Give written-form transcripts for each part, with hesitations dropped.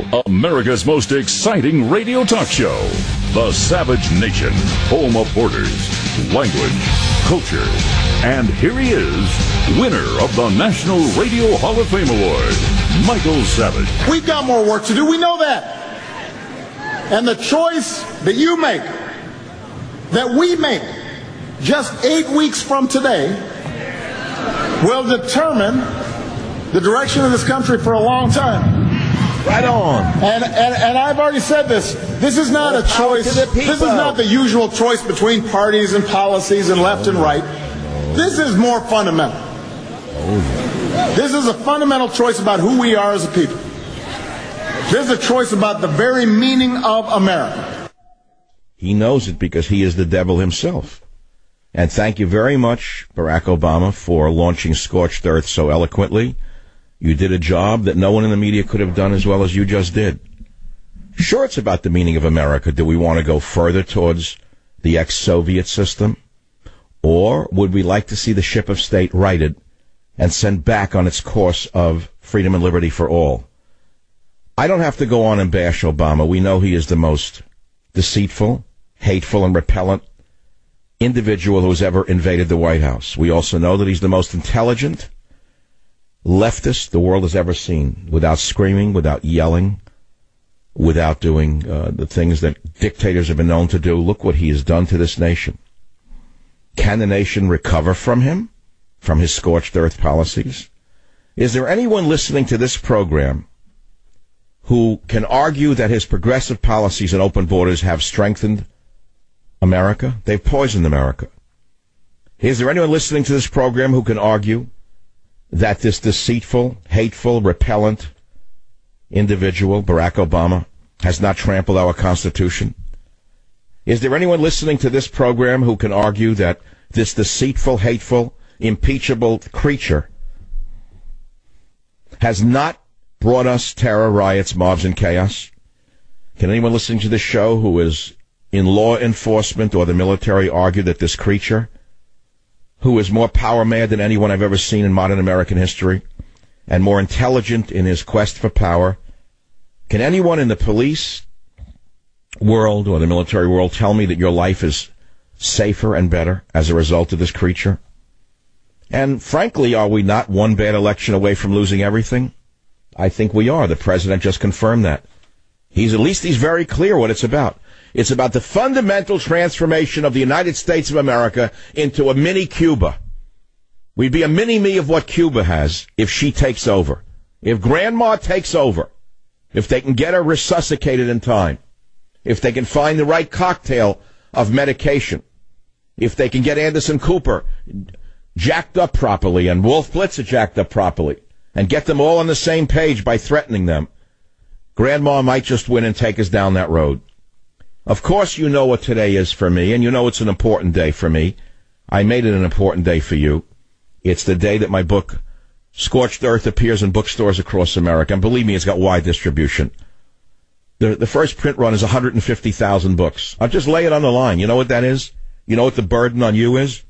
America's most exciting radio talk show. The Savage Nation, home of borders, language, culture. And here he is, winner of the National Radio Hall of Fame Award, Michael Savage. We've got more work to do. We know that. And the choice that you make, that we make, just 8 weeks from today, will determine the direction of this country for a long time. Right on. And I've already said this. This is not a choice. This is not the usual choice between parties and policies and left and right. This is more fundamental. This is a fundamental choice about who we are as a people. This is a choice about the very meaning of America. He knows it because he is the devil himself. And thank you very much, Barack Obama, for launching Scorched Earth so eloquently. You did a job that no one in the media could have done as well as you just did. Sure, it's about the meaning of America. Do we want to go further towards the ex-Soviet system? Or would we like to see the ship of state righted and sent back on its course of freedom and liberty for all? I don't have to go on and bash Obama. We know he is the most deceitful, hateful, and repellent individual who's ever invaded the White House. We also know that he's the most intelligent leftist the world has ever seen, without screaming, without yelling, without doing the things that dictators have been known to do. Look what he has done to this nation. Can the nation recover from him, from his scorched earth policies? Is there anyone listening to this program who can argue that his progressive policies and open borders have strengthened America? They've poisoned America. Is there anyone listening to this program who can argue that this deceitful, hateful, repellent individual, Barack Obama, has not trampled our Constitution? Is there anyone listening to this program who can argue that this deceitful, hateful, impeachable creature has not brought us terror, riots, mobs, and chaos? Can anyone listening to this show who is in law enforcement or the military argue that this creature, who is more power mad than anyone I've ever seen in modern American history, and more intelligent in his quest for power, can anyone in the police world or the military world tell me that your life is safer and better as a result of this creature? And frankly, are we not one bad election away from losing everything? I think we are. The president just confirmed that. He's very clear what it's about. It's about the fundamental transformation of the United States of America into a mini Cuba. We'd be a mini-me of what Cuba has if she takes over. If Grandma takes over. If they can get her resuscitated in time. If they can find the right cocktail of medication. If they can get Anderson Cooper jacked up properly and Wolf Blitzer jacked up properly. And get them all on the same page by threatening them. Grandma might just win and take us down that road. Of course you know what today is for me, and you know it's an important day for me. I made it an important day for you. It's the day that my book, Scorched Earth, appears in bookstores across America. And believe me, it's got wide distribution. The first print run is 150,000 books. I'll just lay it on the line. You know what that is? You know what the burden on you is?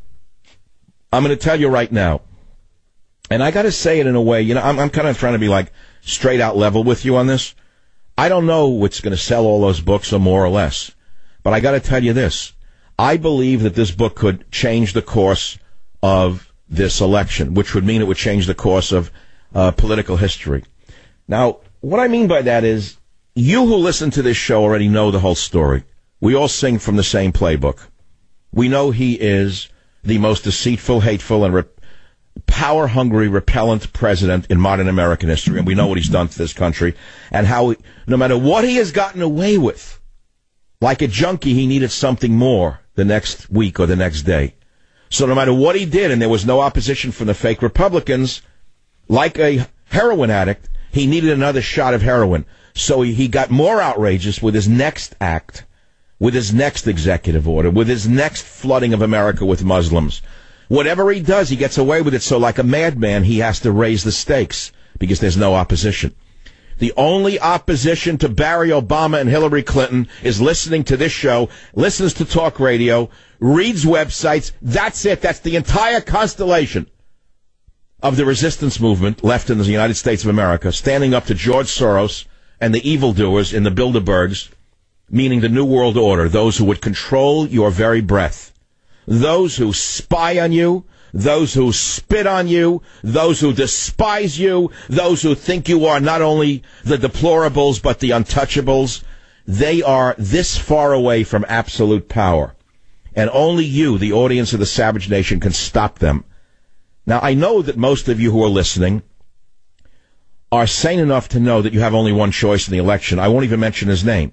I'm going to tell you right now. And I got to say it in a way, I'm kind of trying to be like straight out level with you on this. I don't know what's going to sell all those books or more or less. But I got to tell you this. I believe that this book could change the course of this election, which would mean it would change the course of political history. Now, what I mean by that is, you who listen to this show already know the whole story. We all sing from the same playbook. We know he is the most deceitful, hateful, and power-hungry, repellent president in modern American history, and we know what he's done to this country, and how, no matter what he has gotten away with, like a junkie, he needed something more the next week or the next day. So no matter what he did, and there was no opposition from the fake Republicans, like a heroin addict, he needed another shot of heroin. So he got more outrageous with his next act, with his next executive order, with his next flooding of America with Muslims. Whatever he does, he gets away with it. So like a madman, he has to raise the stakes because there's no opposition. The only opposition to Barry Obama and Hillary Clinton is listening to this show, listens to talk radio, reads websites. That's it. That's the entire constellation of the resistance movement left in the United States of America, standing up to George Soros and the evildoers in the Bilderbergs, meaning the New World Order, those who would control your very breath, those who spy on you, those who spit on you, those who despise you, those who think you are not only the deplorables but the untouchables, they are this far away from absolute power. And only you, the audience of the Savage Nation, can stop them. Now, I know that most of you who are listening are sane enough to know that you have only one choice in the election. I won't even mention his name.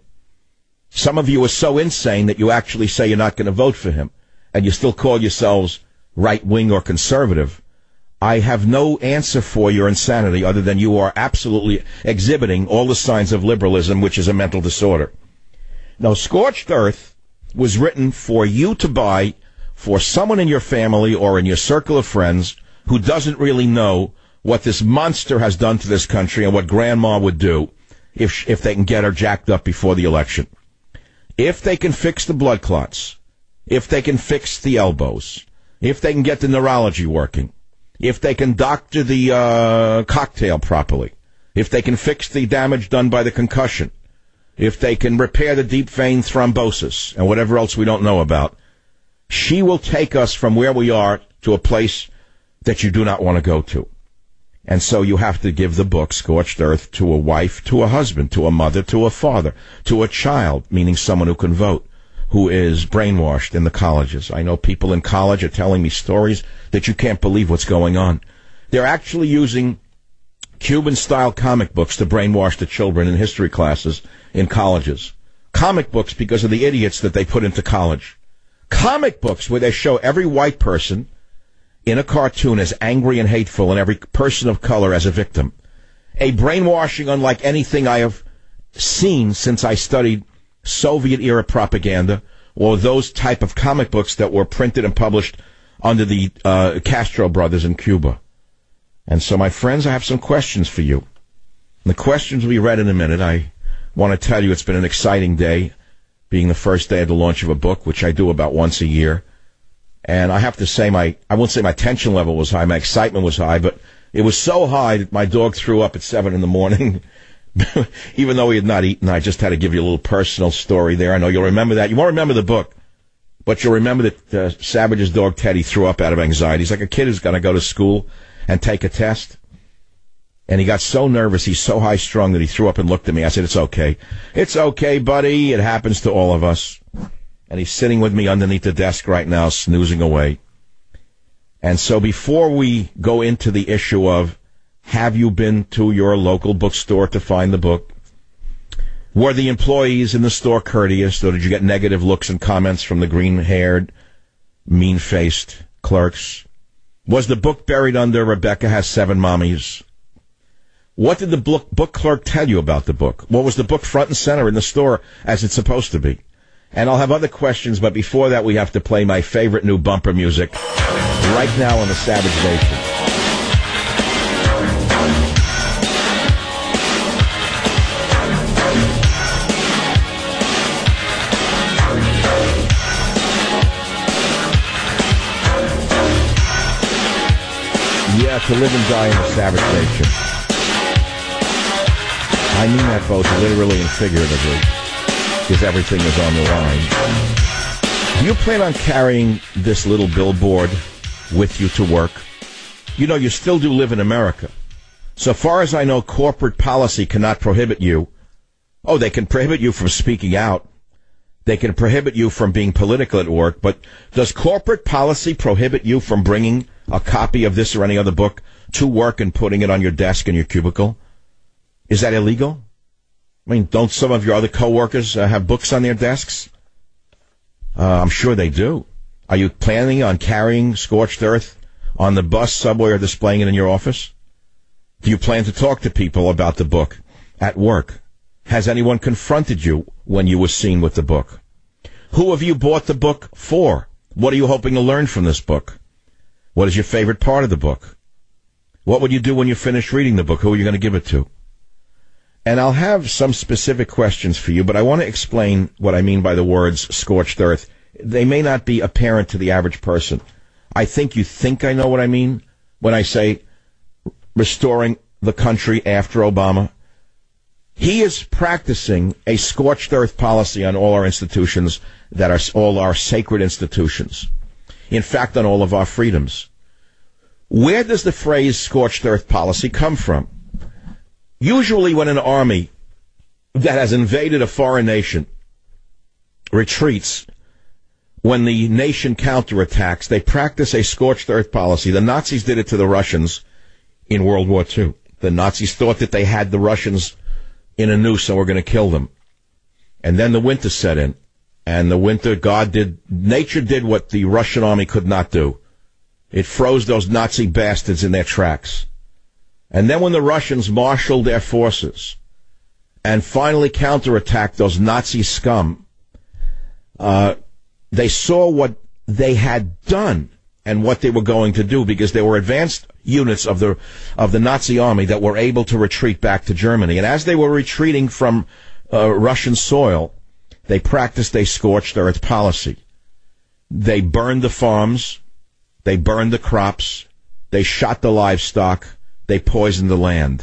Some of you are so insane that you actually say you're not going to vote for him, and you still call yourselves right-wing or conservative. I have no answer for your insanity other than you are absolutely exhibiting all the signs of liberalism, which is a mental disorder. Now, Scorched Earth was written for you to buy for someone in your family or in your circle of friends who doesn't really know what this monster has done to this country and what Grandma would do if they can get her jacked up before the election. If they can fix the blood clots, if they can fix the elbows, if they can get the neurology working, if they can doctor the cocktail properly, if they can fix the damage done by the concussion, if they can repair the deep vein thrombosis and whatever else we don't know about, she will take us from where we are to a place that you do not want to go to. And so you have to give the book, Scorched Earth, to a wife, to a husband, to a mother, to a father, to a child, meaning someone who can vote, who is brainwashed in the colleges. I know people in college are telling me stories that you can't believe what's going on. They're actually using Cuban-style comic books to brainwash the children in history classes in colleges. Comic books because of the idiots that they put into college. Comic books where they show every white person in a cartoon as angry and hateful and every person of color as a victim. A brainwashing unlike anything I have seen since I studied Soviet-era propaganda or those type of comic books that were printed and published under the Castro brothers in Cuba. And so, my friends, I have some questions for you. The questions will be read in a minute. I want to tell you it's been an exciting day, being the first day of the launch of a book, which I do about once a year. And I have to say I won't say my tension level was high, my excitement was high, but it was so high that my dog threw up at 7 in the morning. Even though he had not eaten, I just had to give you a little personal story there. I know you'll remember that. You won't remember the book, but you'll remember that Savage's dog Teddy threw up out of anxiety. He's like a kid who's going to go to school and take a test. And he got so nervous, he's so high-strung that he threw up and looked at me. I said, "It's okay. It's okay, buddy. It happens to all of us." And he's sitting with me underneath the desk right now, snoozing away. And so before we go into the issue of have you been to your local bookstore to find the book, were the employees in the store courteous, or did you get negative looks and comments from the green-haired, mean-faced clerks? Was the book buried under Rebecca Has 7 Mommies? What did the book clerk tell you about the book? What was the book front and center in the store as it's supposed to be? And I'll have other questions, but before that we have to play my favorite new bumper music right now on the Savage Nation. Yeah, to live and die in the Savage Nation. I mean that both literally and figuratively, because everything is on the line. Do you plan on carrying this little billboard with you to work? You know, you still do live in America. So far as I know, corporate policy cannot prohibit you. Oh, they can prohibit you from speaking out. They can prohibit you from being political at work. But does corporate policy prohibit you from bringing a copy of this or any other book to work and putting it on your desk in your cubicle? Is that illegal? I mean, don't some of your other coworkers have books on their desks? I'm sure they do. Are you planning on carrying Scorched Earth on the bus, subway, or displaying it in your office? Do you plan to talk to people about the book at work? Has anyone confronted you when you were seen with the book? Who have you bought the book for? What are you hoping to learn from this book? What is your favorite part of the book? What would you do when you finish reading the book? Who are you going to give it to? And I'll have some specific questions for you, but I want to explain what I mean by the words Scorched Earth. They may not be apparent to the average person. I think you think I know what I mean when I say restoring the country after Obama. He is practicing a scorched earth policy on all our institutions that are all our sacred institutions. In fact, on all of our freedoms. Where does the phrase scorched earth policy come from? Usually when an army that has invaded a foreign nation retreats, when the nation counterattacks, they practice a scorched earth policy. The Nazis did it to the Russians in World War II. The Nazis thought that they had the Russians in a noose and were going to kill them. And then the winter set in. And the winter, nature did what the Russian army could not do. It froze those Nazi bastards in their tracks. And then when the Russians marshaled their forces and finally counterattacked those Nazi scum, they saw what they had done and what they were going to do, because there were advanced units of the Nazi army that were able to retreat back to Germany. And as they were retreating from Russian soil, they practiced a scorched earth policy. They burned the farms, they burned the crops, they shot the livestock, they poisoned the land.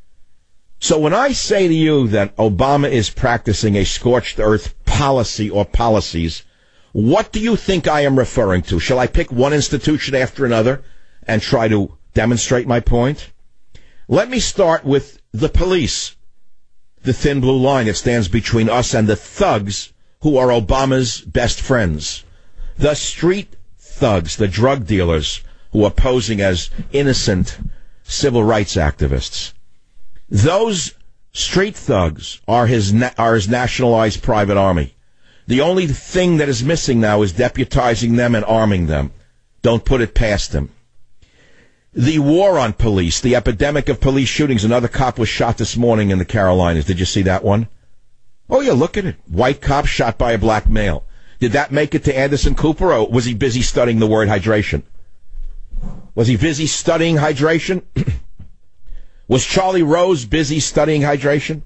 So when I say to you that Obama is practicing a scorched earth policy or policies, what do you think I am referring to? Shall I pick one institution after another and try to demonstrate my point? Let me start with the police. The thin blue line that stands between us and the thugs who are Obama's best friends. The street thugs, the drug dealers who are posing as innocent civil rights activists. Those street thugs are his nationalized private army. The only thing that is missing now is deputizing them and arming them. Don't put it past him. The war on police, the epidemic of police shootings. Another cop was shot this morning in the Carolinas. Did you see that one? Oh, yeah, look at it. White cop shot by a black male. Did that make it to Anderson Cooper, or was he busy studying the word hydration? Was he busy studying hydration? Was Charlie Rose busy studying hydration?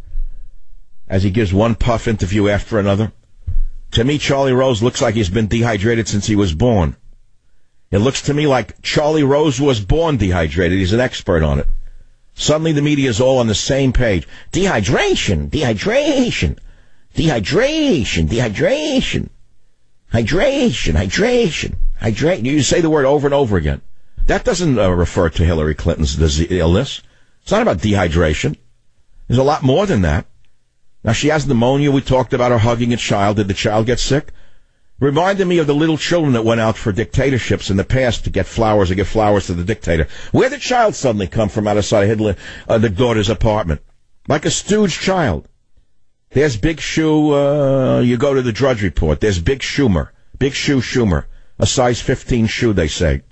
As he gives one puff interview after another. To me, Charlie Rose looks like he's been dehydrated since he was born. It looks to me like Charlie Rose was born dehydrated. He's an expert on it. Suddenly the media is all on the same page. Dehydration, dehydration, dehydration, dehydration, hydration, hydration, hydration. You say the word over and over again. That doesn't refer to Hillary Clinton's illness. It's not about dehydration. There's a lot more than that. Now, she has pneumonia. We talked about her hugging a child. Did the child get sick? Reminded me of the little children that went out for dictatorships in the past to get flowers or give flowers to the dictator. Where did the child suddenly come from outside of the daughter's apartment? Like a stooge child. There's Big Shoe. You go to the Drudge Report. There's Big Schumer. Big Shoe Schumer. A size 15 shoe, they say.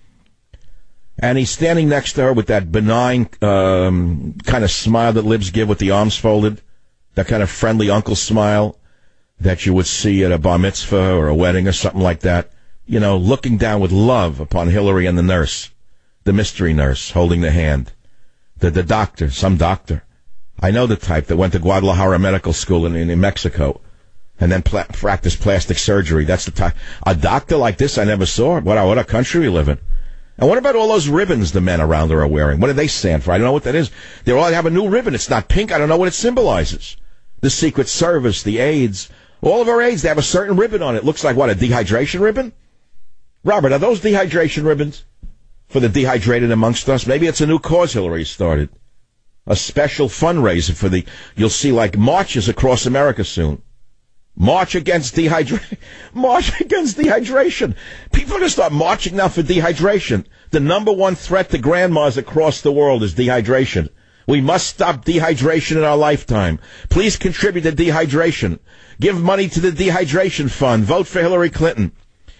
And he's standing next to her with that benign kind of smile that libs give with the arms folded. That kind of friendly uncle smile that you would see at a bar mitzvah or a wedding or something like that. You know, looking down with love upon Hillary and the nurse, the mystery nurse holding the hand. The doctor, some doctor. I know the type that went to Guadalajara Medical School in Mexico and then practiced plastic surgery. That's the type. A doctor like this I never saw. What a country we live in. And what about all those ribbons the men around her are wearing? What do they stand for? I don't know what that is. They all have a new ribbon. It's not pink. I don't know what it symbolizes. The Secret Service, the AIDS, all of our AIDS, they have a certain ribbon on it. Looks like, what, a dehydration ribbon? Robert, are those dehydration ribbons for the dehydrated amongst us? Maybe it's a new cause Hillary started. A special fundraiser for you'll see like marches across America soon. March against dehydration. March against dehydration. People are going to start marching now for dehydration. The number one threat to grandmas across the world is dehydration. We must stop dehydration in our lifetime. Please contribute to dehydration. Give money to the dehydration fund. Vote for Hillary Clinton.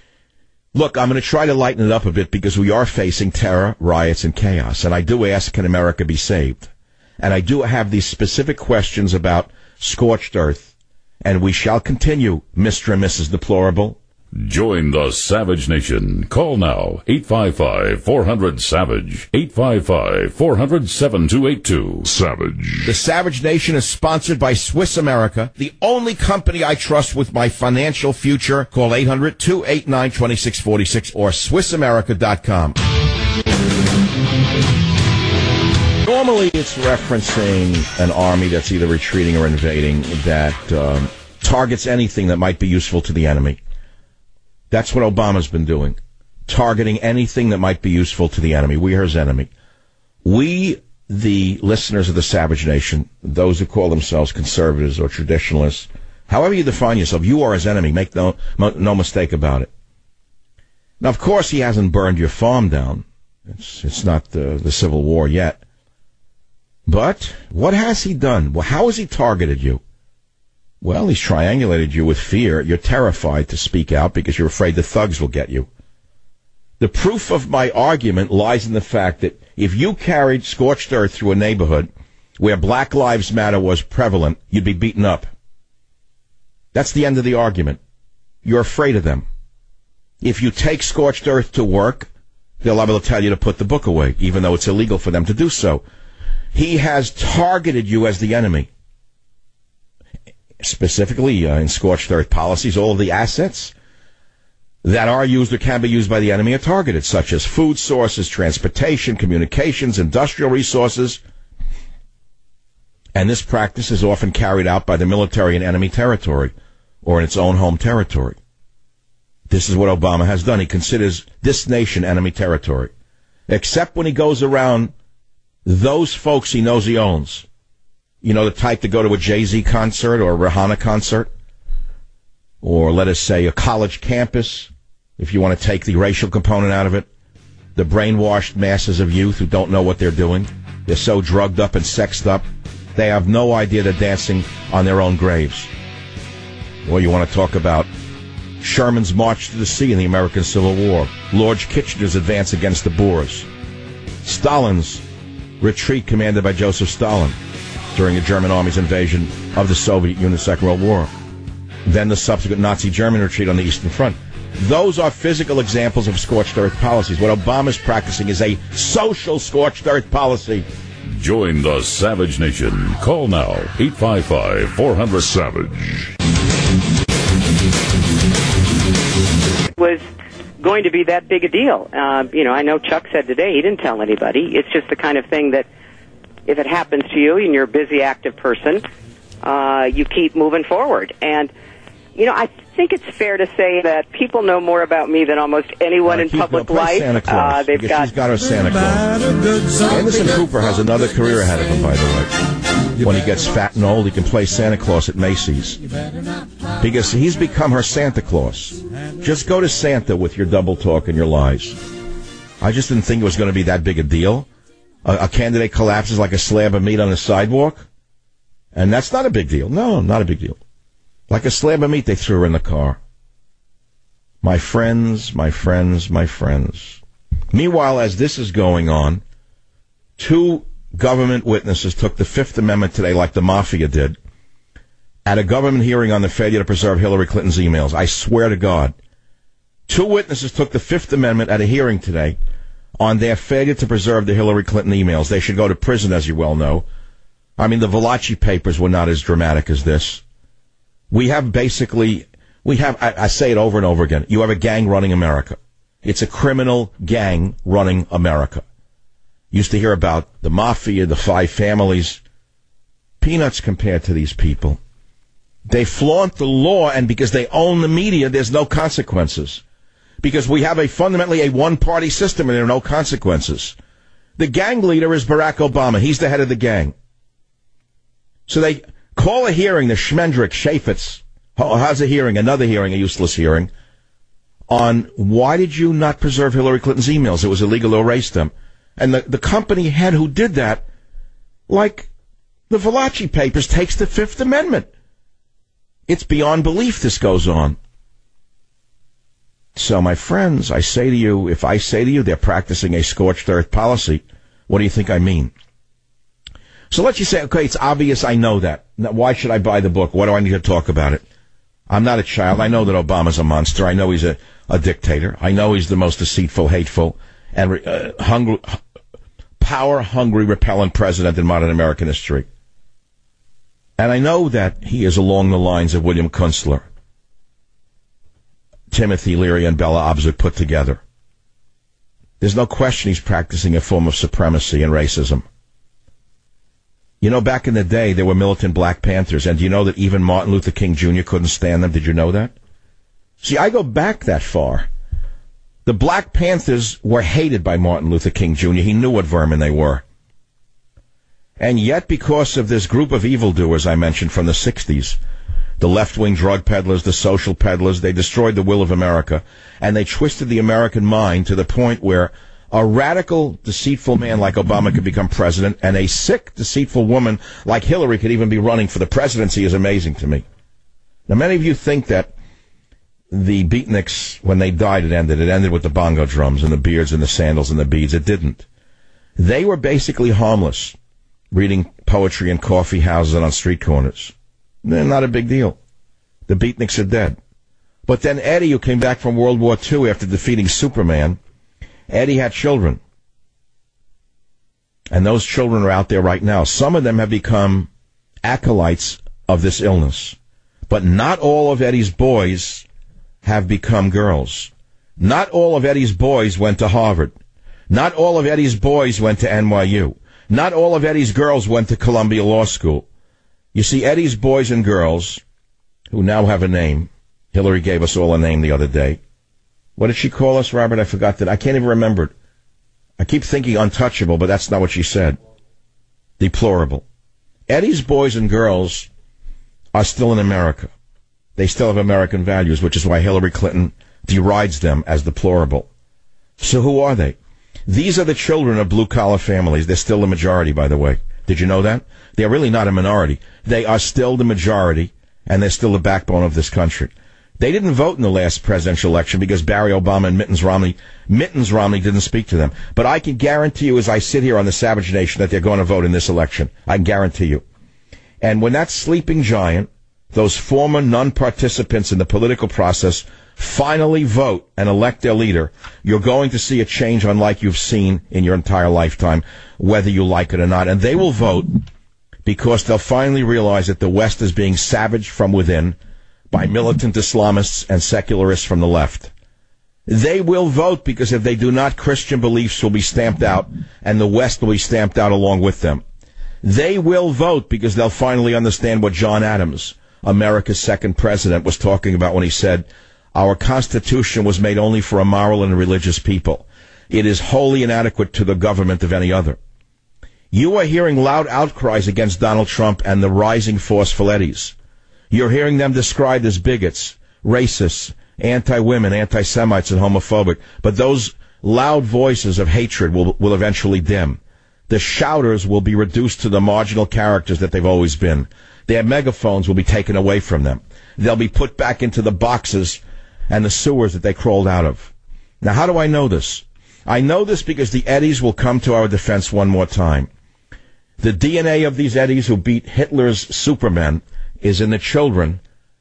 Look, I'm going to try to lighten it up a bit because we are facing terror, riots, and chaos. And I do ask, can America be saved? And I do have these specific questions about scorched earth. And we shall continue, Mr. and Mrs. Deplorable. Join the Savage Nation. Call now, 855-400-SAVAGE, 855-400-7282. Savage. The Savage Nation is sponsored by Swiss America, the only company I trust with my financial future. Call 800-289-2646 or SwissAmerica.com. Normally, it's referencing an army that's either retreating or invading that targets anything that might be useful to the enemy. That's what Obama's been doing, targeting anything that might be useful to the enemy. We are his enemy. We, the listeners of the Savage Nation, those who call themselves conservatives or traditionalists, however you define yourself, you are his enemy. Make no mistake about it. Now, of course, he hasn't burned your farm down. It's not the Civil War yet. But what has he done? Well, how has he targeted you? Well, he's triangulated you with fear. You're terrified to speak out because you're afraid the thugs will get you. The proof of my argument lies in the fact that if you carried scorched earth through a neighborhood where Black Lives Matter was prevalent, you'd be beaten up. That's the end of the argument. You're afraid of them. If you take scorched earth to work, they're liable to tell you to put the book away, even though it's illegal for them to do so. He has targeted you as the enemy. Specifically, in scorched earth policies, all of the assets that are used or can be used by the enemy are targeted, such as food sources, transportation, communications, industrial resources. And this practice is often carried out by the military in enemy territory or in its own home territory. This is what Obama has done. He considers this nation enemy territory, except when he goes around those folks he knows he owns. You know, the type to go to a Jay-Z concert or a Rihanna concert, or let us say a college campus, if you want to take the racial component out of it, the brainwashed masses of youth who don't know what they're doing. They're so drugged up and sexed up, they have no idea they're dancing on their own graves. Or you want to talk about Sherman's march to the sea in the American Civil War, Lord Kitchener's advance against the Boers, Stalin's retreat commanded by Joseph Stalin during the German army's invasion of the Soviet Union in the Second World War, then the subsequent Nazi German retreat on the Eastern Front. Those are physical examples of scorched earth policies. What Obama's practicing is a social scorched earth policy. Join the Savage Nation. Call now, 855-400-SAVAGE. Was going to be that big a deal. I know Chuck said today he didn't tell anybody. It's just the kind of thing that if it happens to you and you're a busy, active person, you keep moving forward. And, I think it's fair to say that people know more about me than almost anyone in public life. Santa Claus, she's got her Santa Claus. Anderson Cooper has another career ahead of him, by the way. When he gets fat and old, he can play Santa Claus at Macy's. Because he's become her Santa Claus. Just go to Santa with your double talk and your lies. I just didn't think it was going to be that big a deal. A candidate collapses like a slab of meat on the sidewalk. And that's not a big deal. No, not a big deal. Like a slab of meat, they threw her in the car. My friends, my friends, my friends. Meanwhile, as this is going on, 2 government witnesses took the Fifth Amendment today like the mafia did at a government hearing on the failure to preserve Hillary Clinton's emails. I swear to God. 2 witnesses took the Fifth Amendment at a hearing today on their failure to preserve the Hillary Clinton emails. They should go to prison, as you well know. I mean, the Valachi papers were not as dramatic as this. I say it over and over again, you have a gang running America. It's a criminal gang running America. Used to hear about the mafia, the 5 families. Peanuts compared to these people. They flaunt the law, and because they own the media, there's no consequences. Because we have fundamentally a one-party system, and there are no consequences. The gang leader is Barack Obama. He's the head of the gang. So they call a hearing, the Schmendrick, Chaffetz, has a hearing, another hearing, a useless hearing, on why did you not preserve Hillary Clinton's emails? It was illegal to erase them. And the company head who did that, like the Valachi papers, takes the Fifth Amendment. It's beyond belief this goes on. So, my friends, I say to you, if I say to you they're practicing a scorched earth policy, what do you think I mean? So let's just say, okay, it's obvious I know that. Now, why should I buy the book? Why do I need to talk about it? I'm not a child. I know that Obama's a monster. I know he's a dictator. I know he's the most deceitful, hateful, and power-hungry, repellent president in modern American history. And I know that he is along the lines of William Kunstler, Timothy Leary, and Bella Abzug put together. There's no question he's practicing a form of supremacy and racism. You know, back in the day, there were militant Black Panthers, and do you know that even Martin Luther King Jr. couldn't stand them? Did you know that? See, I go back that far. The Black Panthers were hated by Martin Luther King Jr. He knew what vermin they were. And yet, because of this group of evildoers I mentioned from the 60s, the left-wing drug peddlers, the social peddlers, they destroyed the will of America, and they twisted the American mind to the point where a radical, deceitful man like Obama could become president, and a sick, deceitful woman like Hillary could even be running for the presidency is amazing to me. Now, many of you think that the beatniks, when they died, it ended. It ended with the bongo drums and the beards and the sandals and the beads. It didn't. They were basically harmless, reading poetry in coffee houses and on street corners. They're not a big deal. The beatniks are dead. But then Eddie, who came back from World War II after defeating Superman, Eddie had children. And those children are out there right now. Some of them have become acolytes of this illness. But not all of Eddie's boys have become girls. Not all of Eddie's boys went to Harvard. Not all of Eddie's boys went to NYU. Not all of Eddie's girls went to Columbia Law School. You see, Eddie's boys and girls, who now have a name, Hillary gave us all a name the other day. What did she call us, Robert? I forgot that. I can't even remember it. I keep thinking untouchable, but that's not what she said. Deplorable. Eddie's boys and girls are still in America. They still have American values, which is why Hillary Clinton derides them as deplorable. So who are they? These are the children of blue-collar families. They're still the majority, by the way. Did you know that? They're really not a minority. They are still the majority, and they're still the backbone of this country. They didn't vote in the last presidential election because Barry Obama and Mittens Romney didn't speak to them. But I can guarantee you, as I sit here on the Savage Nation, that they're going to vote in this election. I can guarantee you. And when that sleeping giant, those former non-participants in the political process, finally vote and elect their leader, you're going to see a change unlike you've seen in your entire lifetime, whether you like it or not. And they will vote because they'll finally realize that the West is being savaged from within by militant Islamists and secularists from the left. They will vote because if they do not, Christian beliefs will be stamped out, and the West will be stamped out along with them. They will vote because they'll finally understand what John Adams, America's second president, was talking about when he said, our Constitution was made only for a moral and religious people. It is wholly inadequate to the government of any other. You are hearing loud outcries against Donald Trump and the rising forceful eddies. You're hearing them described as bigots, racists, anti-women, anti-Semites, and homophobic. But those loud voices of hatred will eventually dim. The shouters will be reduced to the marginal characters that they've always been. Their megaphones will be taken away from them. They'll be put back into the boxes and the sewers that they crawled out of. Now, how do I know this? I know this because the eddies will come to our defense one more time. The DNA of these eddies who beat Hitler's Supermen is in the children,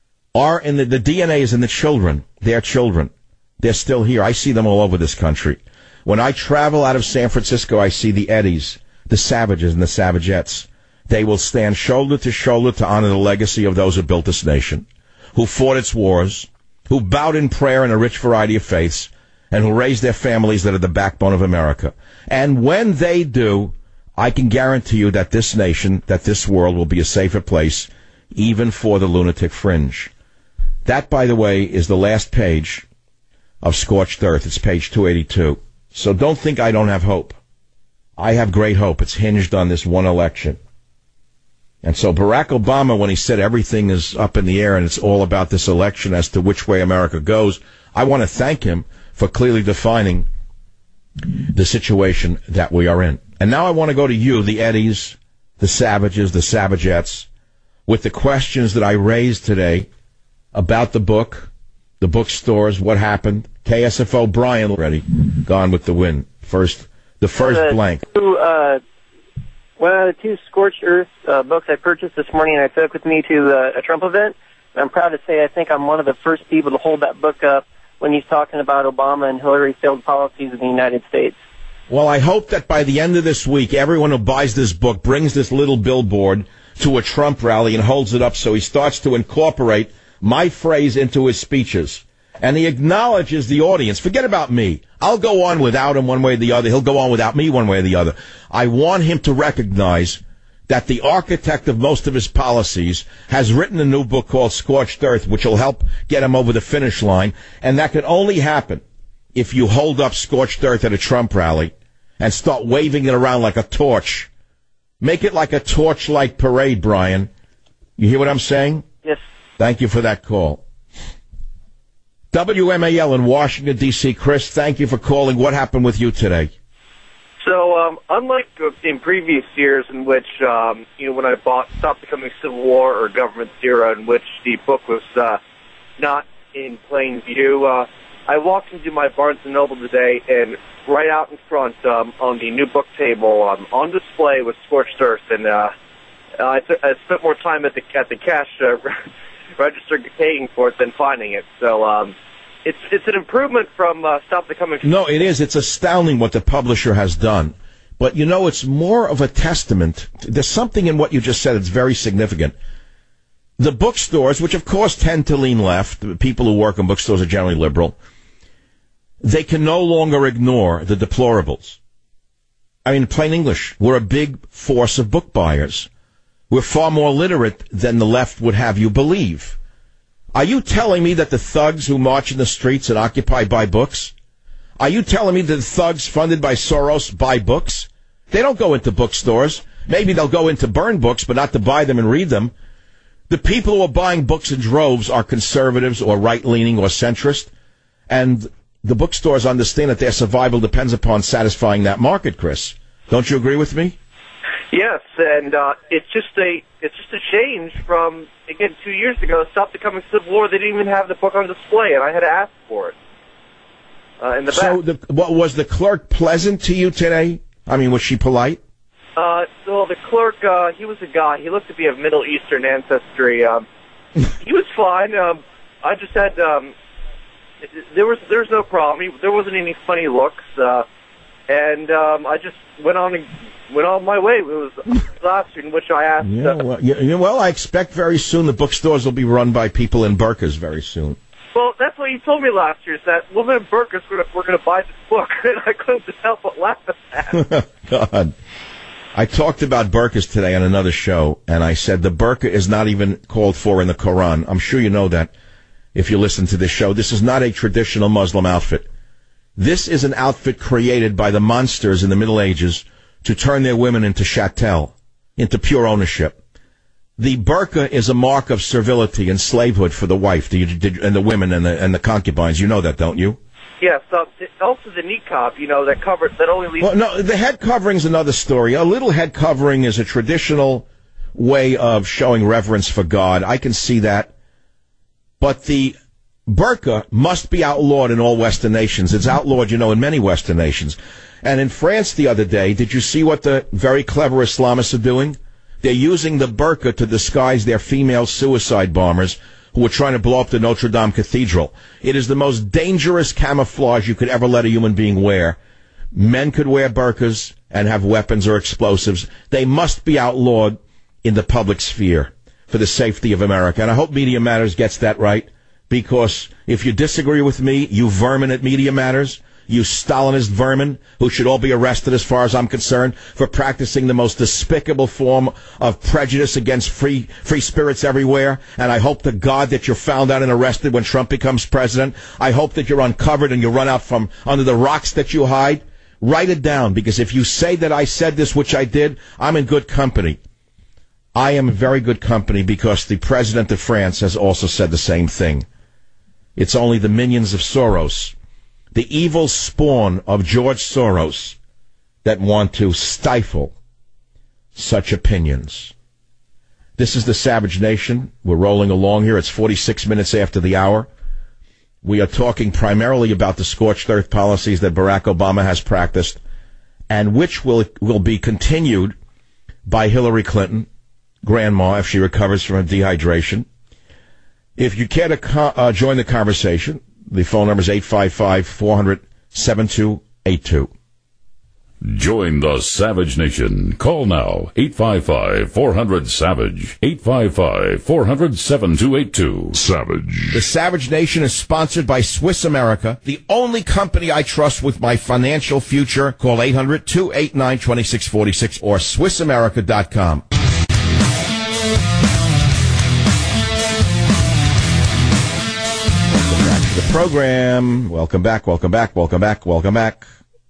the DNA is in the children, their children. They're still here. I see them all over this country. When I travel out of San Francisco, I see the eddies, the savages and the savagettes. They will stand shoulder to shoulder to honor the legacy of those who built this nation, who fought its wars, who bowed in prayer in a rich variety of faiths, and who raised their families that are the backbone of America. And when they do, I can guarantee you that this nation, that this world will be a safer place, even for the lunatic fringe. That, by the way, is the last page of Scorched Earth. It's page 282. So don't think I don't have hope. I have great hope. It's hinged on this one election. And so Barack Obama, when he said everything is up in the air and it's all about this election as to which way America goes, I want to thank him for clearly defining the situation that we are in. And now I want to go to you, the eddies, the savages, the savagettes, with the questions that I raised today about the bookstores, what happened. KSFO Brian already gone with the wind. The first blank. One of the two Scorched Earth books I purchased this morning and I took with me to a Trump event. I'm proud to say I think I'm one of the first people to hold that book up when he's talking about Obama and Hillary's failed policies in the United States. Well, I hope that by the end of this week, everyone who buys this book brings this little billboard to a Trump rally and holds it up so he starts to incorporate my phrase into his speeches. And he acknowledges the audience. Forget about me. I'll go on without him one way or the other. He'll go on without me one way or the other. I want him to recognize that the architect of most of his policies has written a new book called Scorched Earth, which will help get him over the finish line. And that can only happen if you hold up Scorched Earth at a Trump rally and start waving it around like a torch. Make it like a torchlight parade, Brian. You hear what I'm saying? Yes. Thank you for that call. WMAL in Washington, D.C. Chris, thank you for calling. What happened with you today? So, unlike in previous years in which, when I bought Stop Becoming Civil War or Government Zero, in which the book was not in plain view, I walked into my Barnes & Noble today, and right out in front on the new book table on display was Scorched Earth, and I spent more time at the cash register paying for it than finding it. So it's an improvement from Stop Becoming. No, it is. It's astounding what the publisher has done. But, it's more of a testament. There's something in what you just said that's very significant. The bookstores, which of course tend to lean left, people who work in bookstores are generally liberal, they can no longer ignore the deplorables. I mean, plain English, we're a big force of book buyers. We're far more literate than the left would have you believe. Are you telling me that the thugs who march in the streets and Occupy buy books? Are you telling me that the thugs funded by Soros buy books? They don't go into bookstores. Maybe they'll go in to burn books, but not to buy them and read them. The people who are buying books in droves are conservatives or right-leaning or centrist, and the bookstores understand that their survival depends upon satisfying that market, Chris. Don't you agree with me? Yes, and it's just a change from, again, 2 years ago, Stop Becoming Civil War. They didn't even have the book on display, and I had to ask for it in the back. So was the clerk pleasant to you today? I mean, was she polite? So the clerk, he was a guy. He looked to be of Middle Eastern ancestry. He was fine. I just had there was no problem. There wasn't any funny looks, and I just went on my way. It was last in which I asked. Well, I expect very soon the bookstores will be run by people in burqas very soon. Well, that's what you told me last year, is that women in burqas were going to buy this book, and I couldn't help but laugh at that. God. I talked about burqas today on another show, and I said the burqa is not even called for in the Quran. I'm sure you know that if you listen to this show. This is not a traditional Muslim outfit. This is an outfit created by the monsters in the Middle Ages to turn their women into chattel, into pure ownership. The burqa is a mark of servility and slavehood for the wife and the women and the concubines. You know that, don't you? Yes. Also the niqab, that only leaves... Well, no, the head covering's another story. A little head covering is a traditional way of showing reverence for God. I can see that. But the burqa must be outlawed in all Western nations. It's outlawed, in many Western nations. And in France the other day, did you see what the very clever Islamists are doing? They're using the burqa to disguise their female suicide bombers who were trying to blow up the Notre Dame Cathedral. It is the most dangerous camouflage you could ever let a human being wear. Men could wear burqas and have weapons or explosives. They must be outlawed in the public sphere for the safety of America. And I hope Media Matters gets that right, because if you disagree with me, you vermin at Media Matters, you Stalinist vermin who should all be arrested as far as I'm concerned for practicing the most despicable form of prejudice against free spirits everywhere. And I hope to God that you're found out and arrested when Trump becomes president. I hope that you're uncovered and you run out from under the rocks that you hide. Write it down, because if you say that I said this, which I did, I'm in good company. I am in very good company, because the president of France has also said the same thing. It's only the minions of Soros, the evil spawn of George Soros, that want to stifle such opinions. This is the Savage Nation. We're rolling along here. It's 46 minutes after the hour. We are talking primarily about the scorched earth policies that Barack Obama has practiced, and which will be continued by Hillary Clinton, grandma, if she recovers from dehydration. If you care to join the conversation, the phone number is 855-400-7282. Join the Savage Nation. Call now, 855-400-SAVAGE, 855-400-7282. Savage. The Savage Nation is sponsored by Swiss America, the only company I trust with my financial future. Call 800-289-2646 or SwissAmerica.com. the program. Welcome back, welcome back, welcome back, welcome back.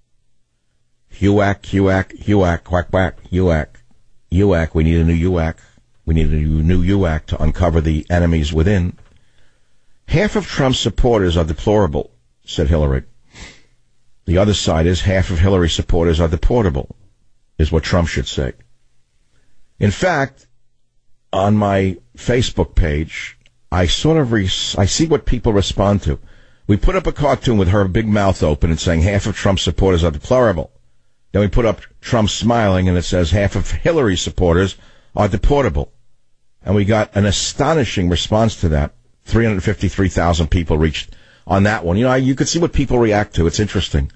HUAC, quack, quack, HUAC. We need a new HUAC. We need a new HUAC to uncover the enemies within. Half of Trump's supporters are deplorable, said Hillary. The other side is half of Hillary's supporters are deportable, is what Trump should say. In fact, on my Facebook page, I see what people respond to. We put up a cartoon with her big mouth open and saying half of Trump's supporters are deplorable. Then we put up Trump smiling and it says half of Hillary's supporters are deportable. And we got an astonishing response to that. 353,000 people reached on that one. You know, you could see what people react to. It's interesting.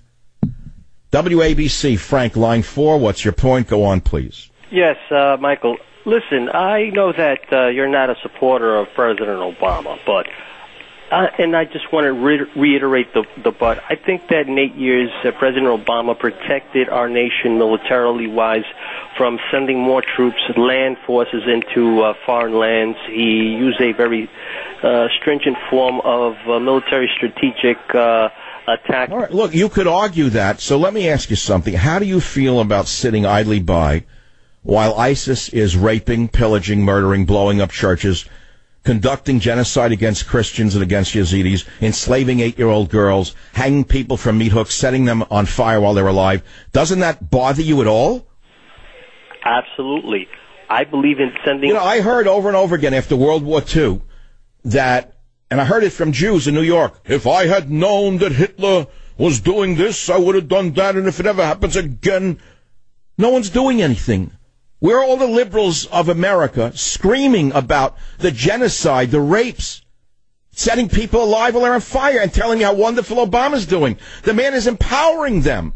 WABC, Frank, line 4, what's your point? Go on, please. Yes, Michael. Listen, I know that you're not a supporter of President Obama, but and I just want to reiterate the but. I think that in 8 years, President Obama protected our nation militarily-wise from sending more troops, land forces into foreign lands. He used a very stringent form of military strategic attack. All right, look, you could argue that, so let me ask you something. How do you feel about sitting idly by while ISIS is raping, pillaging, murdering, blowing up churches, conducting genocide against Christians and against Yazidis, enslaving 8-year-old girls, hanging people from meat hooks, setting them on fire while they're alive? Doesn't that bother you at all? Absolutely. I believe in sending... You know, I heard over and over again after World War II that, and I heard it from Jews in New York, if I had known that Hitler was doing this, I would have done that, and if it ever happens again... No one's doing anything. Where are all the liberals of America screaming about the genocide, the rapes, setting people alive while they're on fire and telling me how wonderful Obama's doing? The man is empowering them.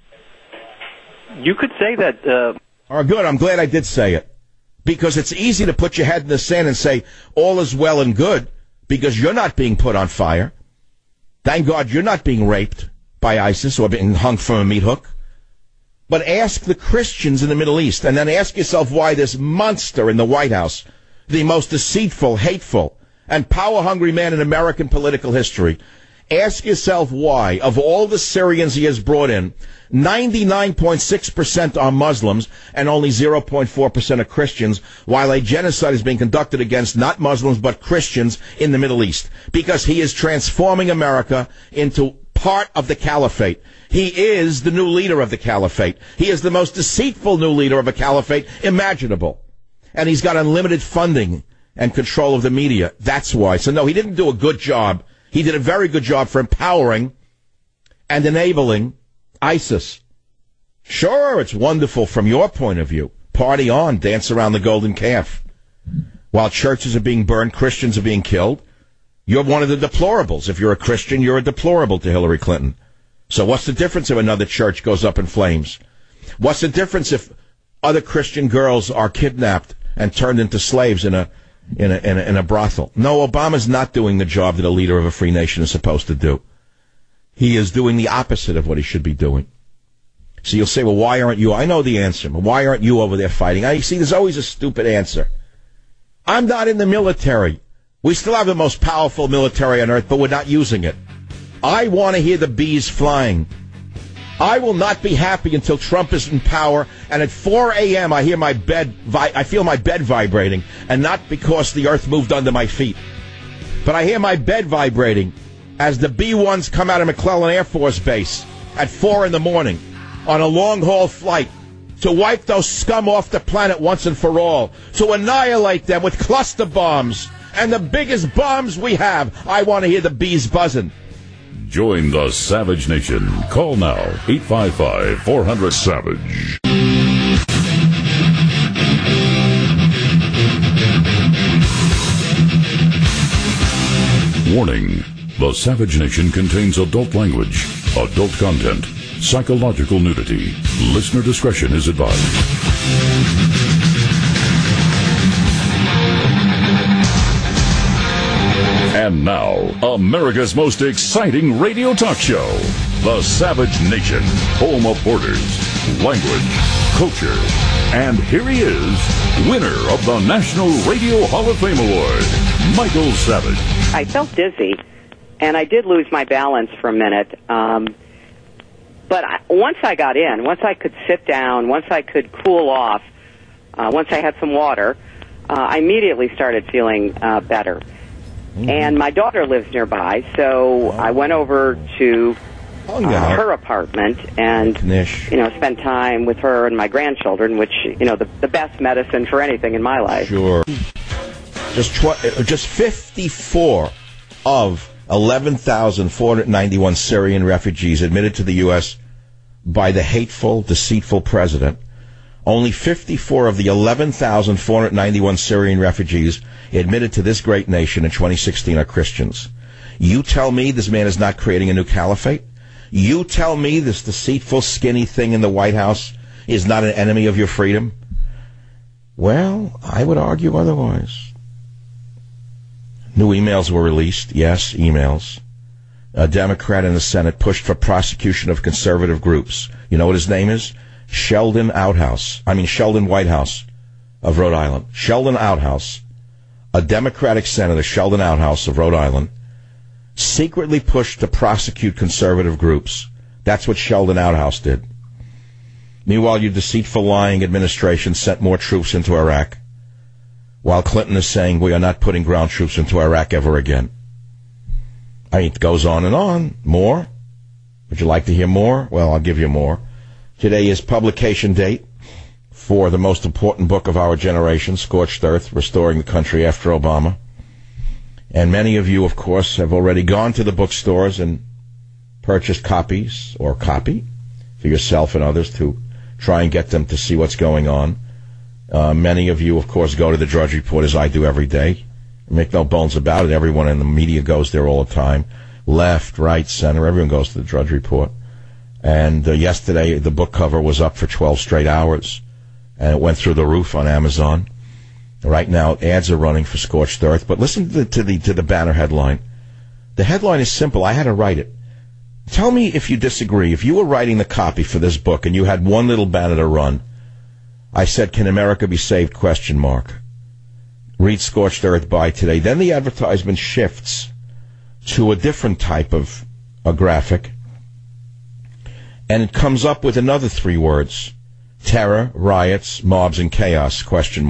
You could say that... All right, good. I'm glad I did say it. Because it's easy to put your head in the sand and say, all is well and good, because you're not being put on fire. Thank God you're not being raped by ISIS or being hung from a meat hook. But ask the Christians in the Middle East, and then ask yourself why this monster in the White House, the most deceitful, hateful, and power-hungry man in American political history, ask yourself why, of all the Syrians he has brought in, 99.6% are Muslims and only 0.4% are Christians, while a genocide is being conducted against not Muslims but Christians in the Middle East. Because he is transforming America into part of the caliphate. He is the new leader of the caliphate. He is the most deceitful new leader of a caliphate imaginable. And he's got unlimited funding and control of the media. That's why. So no, he didn't do a good job. He did a very good job for empowering and enabling ISIS. Sure, it's wonderful from your point of view. Party on, dance around the golden calf. While churches are being burned, Christians are being killed. You're one of the deplorables. If you're a Christian, you're a deplorable to Hillary Clinton. So what's the difference if another church goes up in flames? What's the difference if other Christian girls are kidnapped and turned into slaves in a brothel? No, Obama's not doing the job that a leader of a free nation is supposed to do. He is doing the opposite of what he should be doing. So you'll say, well, why aren't you? I know the answer. Why aren't you over there fighting? You see, there's always a stupid answer. I'm not in the military. We still have the most powerful military on earth, but we're not using it. I want to hear the bees flying. I will not be happy until Trump is in power, and at 4 a.m. I hear I feel my bed vibrating, and not because the earth moved under my feet. But I hear my bed vibrating as the B-1s come out of McClellan Air Force Base at 4 in the morning on a long-haul flight to wipe those scum off the planet once and for all, to annihilate them with cluster bombs and the biggest bombs we have. I want to hear the bees buzzing. Join the Savage Nation. Call now, 855-400-SAVAGE. Warning. The Savage Nation contains adult language, adult content, psychological nudity. Listener discretion is advised. And now, America's most exciting radio talk show, The Savage Nation, home of borders, language, culture. And here he is, winner of the National Radio Hall of Fame Award, Michael Savage. I felt dizzy and I did lose my balance for a minute. But once I got in, once I could sit down, once I could cool off, once I had some water, I immediately started feeling better. Mm-hmm. And my daughter lives nearby, so I went over to her apartment and spent time with her and my grandchildren, which the best medicine for anything in my life. Sure. Just 54 of 11,491 Syrian refugees admitted to the U.S. by the hateful, deceitful president. Only 54 of the 11,491 Syrian refugees admitted to this great nation in 2016 are Christians. You tell me this man is not creating a new caliphate? You tell me this deceitful, skinny thing in the White House is not an enemy of your freedom? Well, I would argue otherwise. New emails were released. Yes, emails. A Democrat in the Senate pushed for prosecution of conservative groups. You know what his name is? Sheldon Whitehouse of Rhode Island. Sheldon Outhouse, a Democratic Senator, Sheldon Outhouse of Rhode Island, secretly pushed to prosecute conservative groups. That's what Sheldon Outhouse did. Meanwhile, your deceitful, lying administration sent more troops into Iraq, while Clinton is saying we are not putting ground troops into Iraq ever again. I mean, it goes on and on. More? Would you like to hear more? Well, I'll give you more. Today is publication date for the most important book of our generation, Scorched Earth, Restoring the Country After Obama. And many of you, of course, have already gone to the bookstores and purchased copies or copy for yourself and others to try and get them to see what's going on. Many of you, of course, go to the Drudge Report, as I do every day. Make no bones about it. Everyone in the media goes there all the time. Left, right, center, everyone goes to the Drudge Report. And yesterday, the book cover was up for 12 straight hours, and it went through the roof on Amazon. Right now, ads are running for Scorched Earth. But listen to the banner headline. The headline is simple. I had to write it. Tell me if you disagree. If you were writing the copy for this book and you had one little banner to run, I said, "Can America be saved?" ? Read Scorched Earth by today. Then the advertisement shifts to a different type of a graphic, and it comes up with another 3 words: terror, riots, mobs, and chaos, ?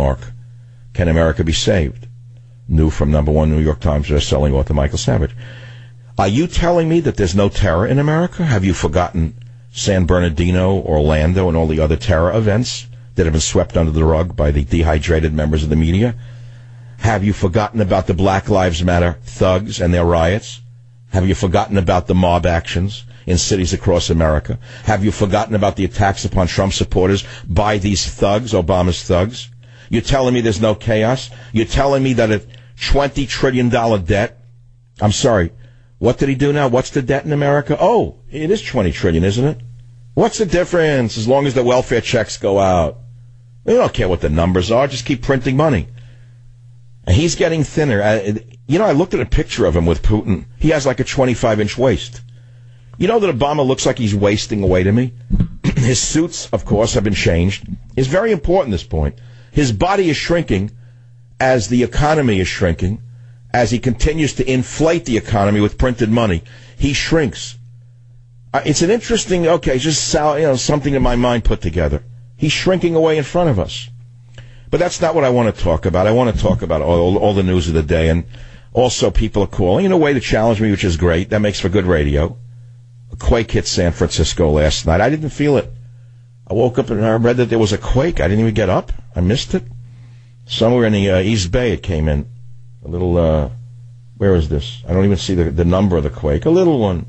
Can America be saved? New from #1 New York Times best-selling author Michael Savage. Are you telling me that there's no terror in America? Have you forgotten San Bernardino, Orlando, and all the other terror events that have been swept under the rug by the dehydrated members of the media? Have you forgotten about the Black Lives Matter thugs and their riots? Have you forgotten about the mob actions in cities across America? Have you forgotten about the attacks upon Trump supporters by these thugs, Obama's thugs? You're telling me there's no chaos? You're telling me that a $20 trillion debt? I'm sorry, what did he do now? What's the debt in America? Oh, it is $20 trillion, isn't it? What's the difference as long as the welfare checks go out? We don't care what the numbers are, just keep printing money. And he's getting thinner. I looked at a picture of him with Putin. He has like a 25-inch waist. You know that Obama looks like he's wasting away to me? His suits, of course, have been changed. It's very important, this point. His body is shrinking as the economy is shrinking, as he continues to inflate the economy with printed money. He shrinks. It's an interesting, just something in my mind put together. He's shrinking away in front of us. But that's not what I want to talk about. I want to talk about all the news of the day, and also people are calling in a way to challenge me, which is great. That makes for good radio. A quake hit San Francisco last night. I didn't feel it. I woke up and I read that there was a quake. I didn't even get up. I missed it. Somewhere in the East Bay it came in. A little, where is this? I don't even see the number of the quake. A little one,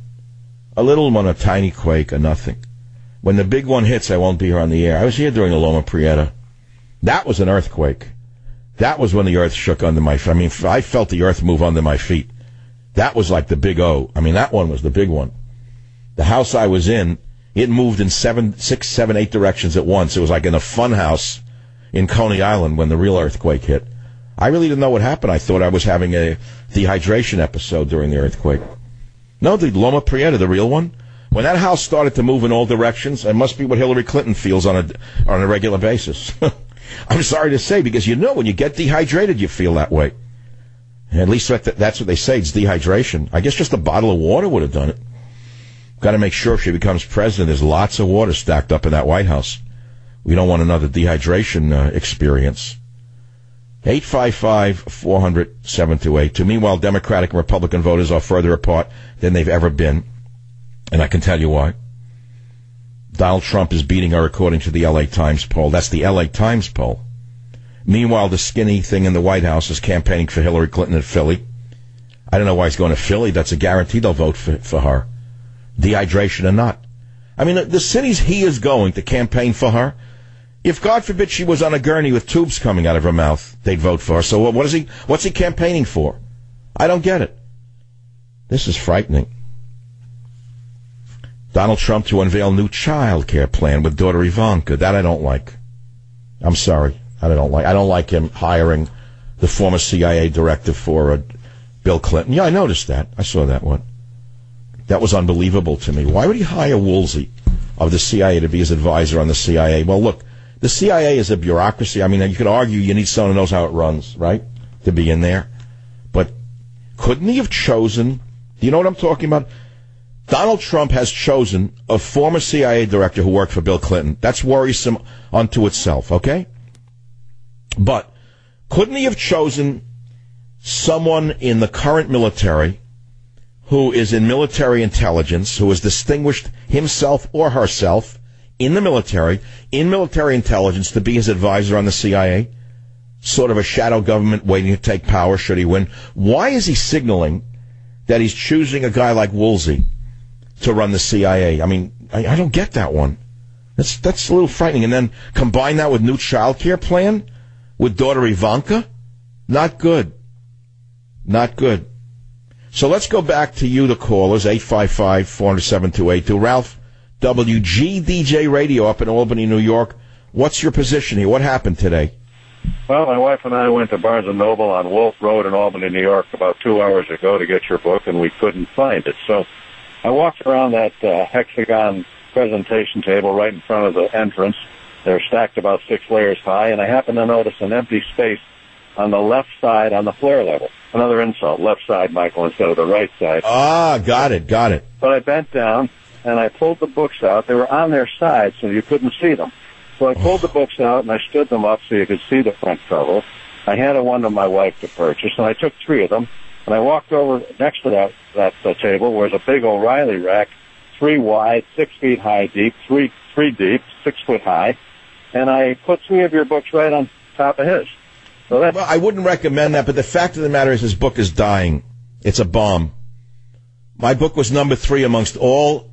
a tiny quake, a nothing. When the big one hits, I won't be here on the air. I was here during the Loma Prieta. That was an earthquake. That was when the earth shook under my feet. I mean, I felt the earth move under my feet. That was like the big O. I mean, that one was the big one. The house I was in, it moved in 6, 7, 8 directions at once. It was like in a fun house in Coney Island when the real earthquake hit. I really didn't know what happened. I thought I was having a dehydration episode during the earthquake. No, the Loma Prieta, the real one. When that house started to move in all directions, it must be what Hillary Clinton feels on a regular basis. I'm sorry to say, because when you get dehydrated, you feel that way. At least that's what they say. It's dehydration. I guess just a bottle of water would have done it. Got to make sure if she becomes president, there's lots of water stacked up in that White House. We don't want another dehydration experience. 855-400-7282. Meanwhile, Democratic and Republican voters are further apart than they've ever been. And I can tell you why. Donald Trump is beating her according to the L.A. Times poll. That's the L.A. Times poll. Meanwhile, the skinny thing in the White House is campaigning for Hillary Clinton in Philly. I don't know why he's going to Philly. That's a guarantee they'll vote for her. Dehydration or not. I mean, the cities he is going to campaign for her, if, God forbid, she was on a gurney with tubes coming out of her mouth, they'd vote for her. So what's he campaigning for? I don't get it. This is frightening. Donald Trump to unveil new child care plan with daughter Ivanka. That I don't like. I'm sorry. I don't like him hiring the former CIA director for Bill Clinton. Yeah, I noticed that. I saw that one. That was unbelievable to me. Why would he hire Woolsey of the CIA to be his advisor on the CIA? Well, look, the CIA is a bureaucracy. I mean, you could argue you need someone who knows how it runs, right, to be in there. But couldn't he have chosen, do you know what I'm talking about? Donald Trump has chosen a former CIA director who worked for Bill Clinton. That's worrisome unto itself, okay? But couldn't he have chosen someone in the current military who is in military intelligence, who has distinguished himself or herself in the military, in military intelligence, to be his advisor on the CIA? Sort of a shadow government waiting to take power should he win. Why is he signaling that he's choosing a guy like Woolsey to run the CIA? I mean, I don't get that one. That's a little frightening. And then combine that with new child care plan with daughter Ivanka? Not good. Not good. So let's go back to you, the callers, 855-400-7282. Ralph, WGDJ Radio up in Albany, New York. What's your position here? What happened today? Well, my wife and I went to Barnes & Noble on Wolf Road in Albany, New York about 2 hours ago to get your book, and we couldn't find it. So I walked around that hexagon presentation table right in front of the entrance. They're stacked about 6 layers high, and I happened to notice an empty space on the left side on the flare level. Another insult, left side, Michael, instead of the right side. Ah, got it. But I bent down, and I pulled the books out. They were on their side, so you couldn't see them. So I pulled the books out, and I stood them up so you could see the front cover. I handed one to my wife to purchase, and I took 3 of them, and I walked over next to that table where there's a big O'Reilly rack, 3 wide, 6 feet high deep, 3 deep, 6 foot high, and I put 3 of your books right on top of his. So well, I wouldn't recommend that, but the fact of the matter is his book is dying. It's a bomb. My book was number 3 amongst all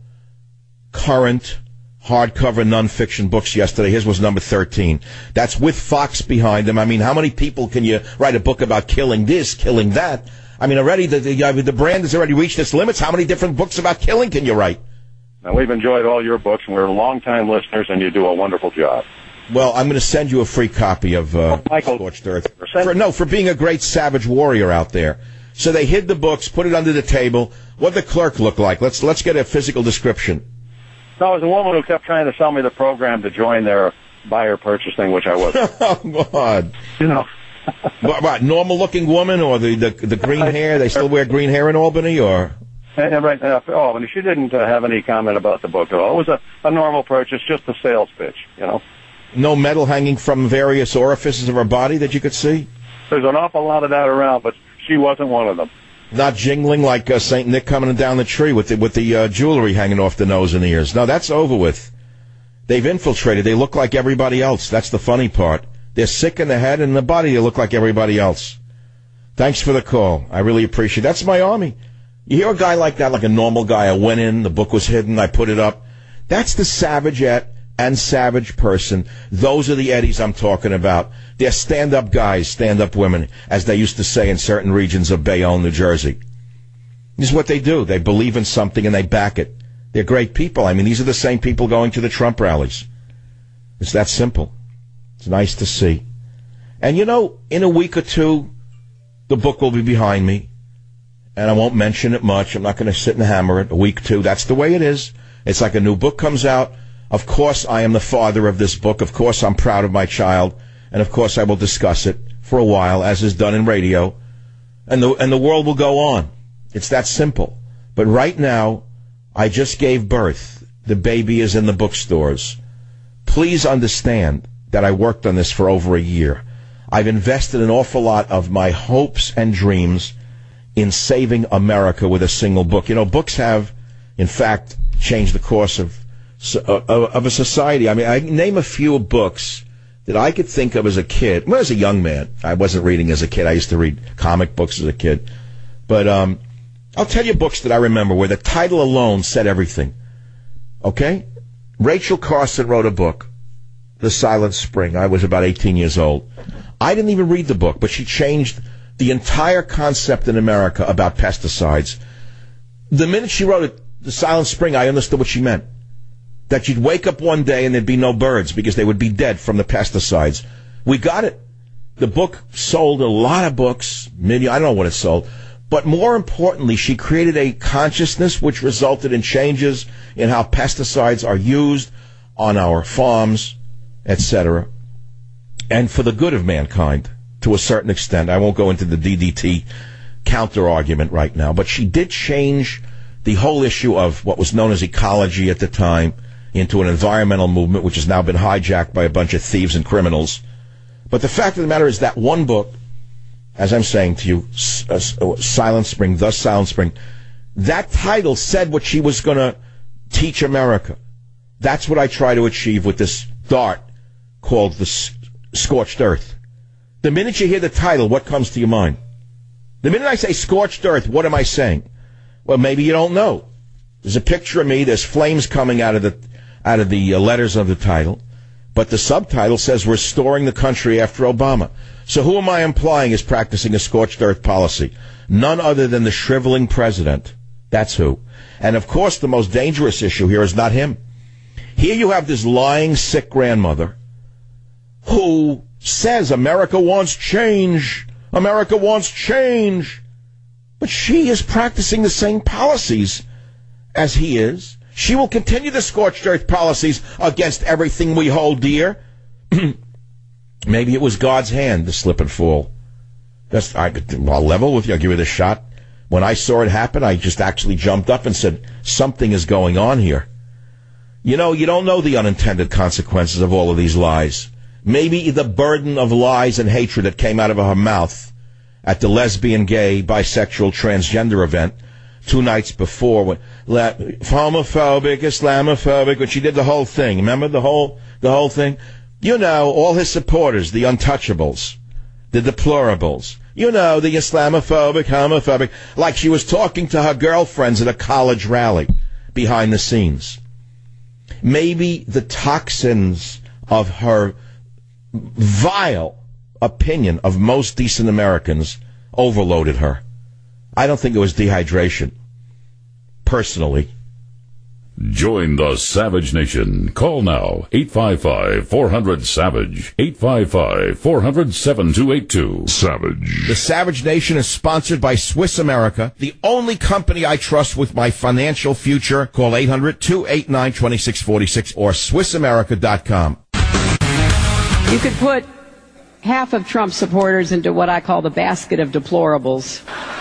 current hardcover nonfiction books yesterday. His was number 13. That's with Fox behind him. I mean, how many people can you write a book about killing this, killing that? I mean, already the brand has already reached its limits. How many different books about killing can you write? Now, we've enjoyed all your books, and we're longtime listeners, and you do a wonderful job. Well, I'm going to send you a free copy of Michael, Scorched Earth. For being a great savage warrior out there. So they hid the books, put it under the table. What did the clerk look like? Let's get a physical description. No, it was a woman who kept trying to sell me the program to join their buyer-purchase thing, which I wasn't. Oh, God. You know. What, normal-looking woman or the green hair? They still wear green hair in Albany, or? And right now, Albany. She didn't have any comment about the book at all. It was a normal purchase, just a sales pitch, you know. No metal hanging from various orifices of her body that you could see? There's an awful lot of that around, but she wasn't one of them. Not jingling like St. Nick coming down the tree with the jewelry hanging off the nose and ears. No, that's over with. They've infiltrated. They look like everybody else. That's the funny part. They're sick in the head, and in the body they look like everybody else. Thanks for the call. I really appreciate it. That's my army. You hear a guy like that, like a normal guy. I went in, the book was hidden, I put it up. That's the savagette and savage person. Those are the Eddies I'm talking about. They're stand-up guys, stand-up women, as they used to say in certain regions of Bayonne, New Jersey. This is what they do. They believe in something and they back it. They're great people. I mean, these are the same people going to the Trump rallies. It's that simple. It's nice to see. And, you know, in a week or two, the book will be behind me, and I won't mention it much. I'm not going to sit and hammer it. A week, 2, that's the way it is. It's like a new book comes out. Of course, I am the father of this book. Of course, I'm proud of my child. And, of course, I will discuss it for a while, as is done in radio. and the world will go on. It's that simple. But right now, I just gave birth. The baby is in the bookstores. Please understand that I worked on this for over a year. I've invested an awful lot of my hopes and dreams in saving America with a single book. You know, books have, in fact, changed the course of a society. I mean, I name a few books that I could think of as a kid. Well, as a young man, I wasn't reading as a kid. I used to read comic books as a kid. But I'll tell you books that I remember where the title alone said everything. Okay? Rachel Carson wrote a book, The Silent Spring. I was about 18 years old. I didn't even read the book, but she changed the entire concept in America about pesticides. The minute she wrote it, The Silent Spring, I understood what she meant. That you'd wake up one day and there'd be no birds because they would be dead from the pesticides. We got it. The book sold a lot of books. I don't know what it sold. But more importantly, she created a consciousness which resulted in changes in how pesticides are used on our farms, etc. And for the good of mankind, to a certain extent. I won't go into the DDT counter-argument right now, but she did change the whole issue of what was known as ecology at the time into an environmental movement, which has now been hijacked by a bunch of thieves and criminals. But the fact of the matter is that one book, as I'm saying to you, Silent Spring, The Silent Spring, that title said what she was going to teach America. That's what I try to achieve with this dart called The Scorched Earth. The minute you hear the title, what comes to your mind? The minute I say Scorched Earth, what am I saying? Well, maybe you don't know. There's a picture of me. There's flames coming out of the letters of the title. But the subtitle says Restoring the Country After Obama. So who am I implying is practicing a scorched earth policy? None other than the shriveling president. That's who. And of course, the most dangerous issue here is not him. Here you have this lying, sick grandmother who says America wants change. America wants change. But she is practicing the same policies as he is. She will continue the scorched earth policies against everything we hold dear. Maybe it was God's hand to slip and fall. I'll level with you. I'll give it a shot. When I saw it happen, I just actually jumped up and said, something is going on here. You know, you don't know the unintended consequences of all of these lies. Maybe the burden of lies and hatred that came out of her mouth at the lesbian, gay, bisexual, transgender event 2 nights before, when homophobic, Islamophobic, when she did the whole thing. Remember the whole thing? You know, all his supporters, the untouchables, the deplorables. You know, the Islamophobic, homophobic, like she was talking to her girlfriends at a college rally behind the scenes. Maybe the toxins of her vile opinion of most decent Americans overloaded her. I don't think it was dehydration, personally. Join the Savage Nation. Call now, 855-400-SAVAGE, 855-400-7282. Savage. The Savage Nation is sponsored by Swiss America, the only company I trust with my financial future. Call 800-289-2646 or SwissAmerica.com. You could put half of Trump supporters into what I call the basket of deplorables.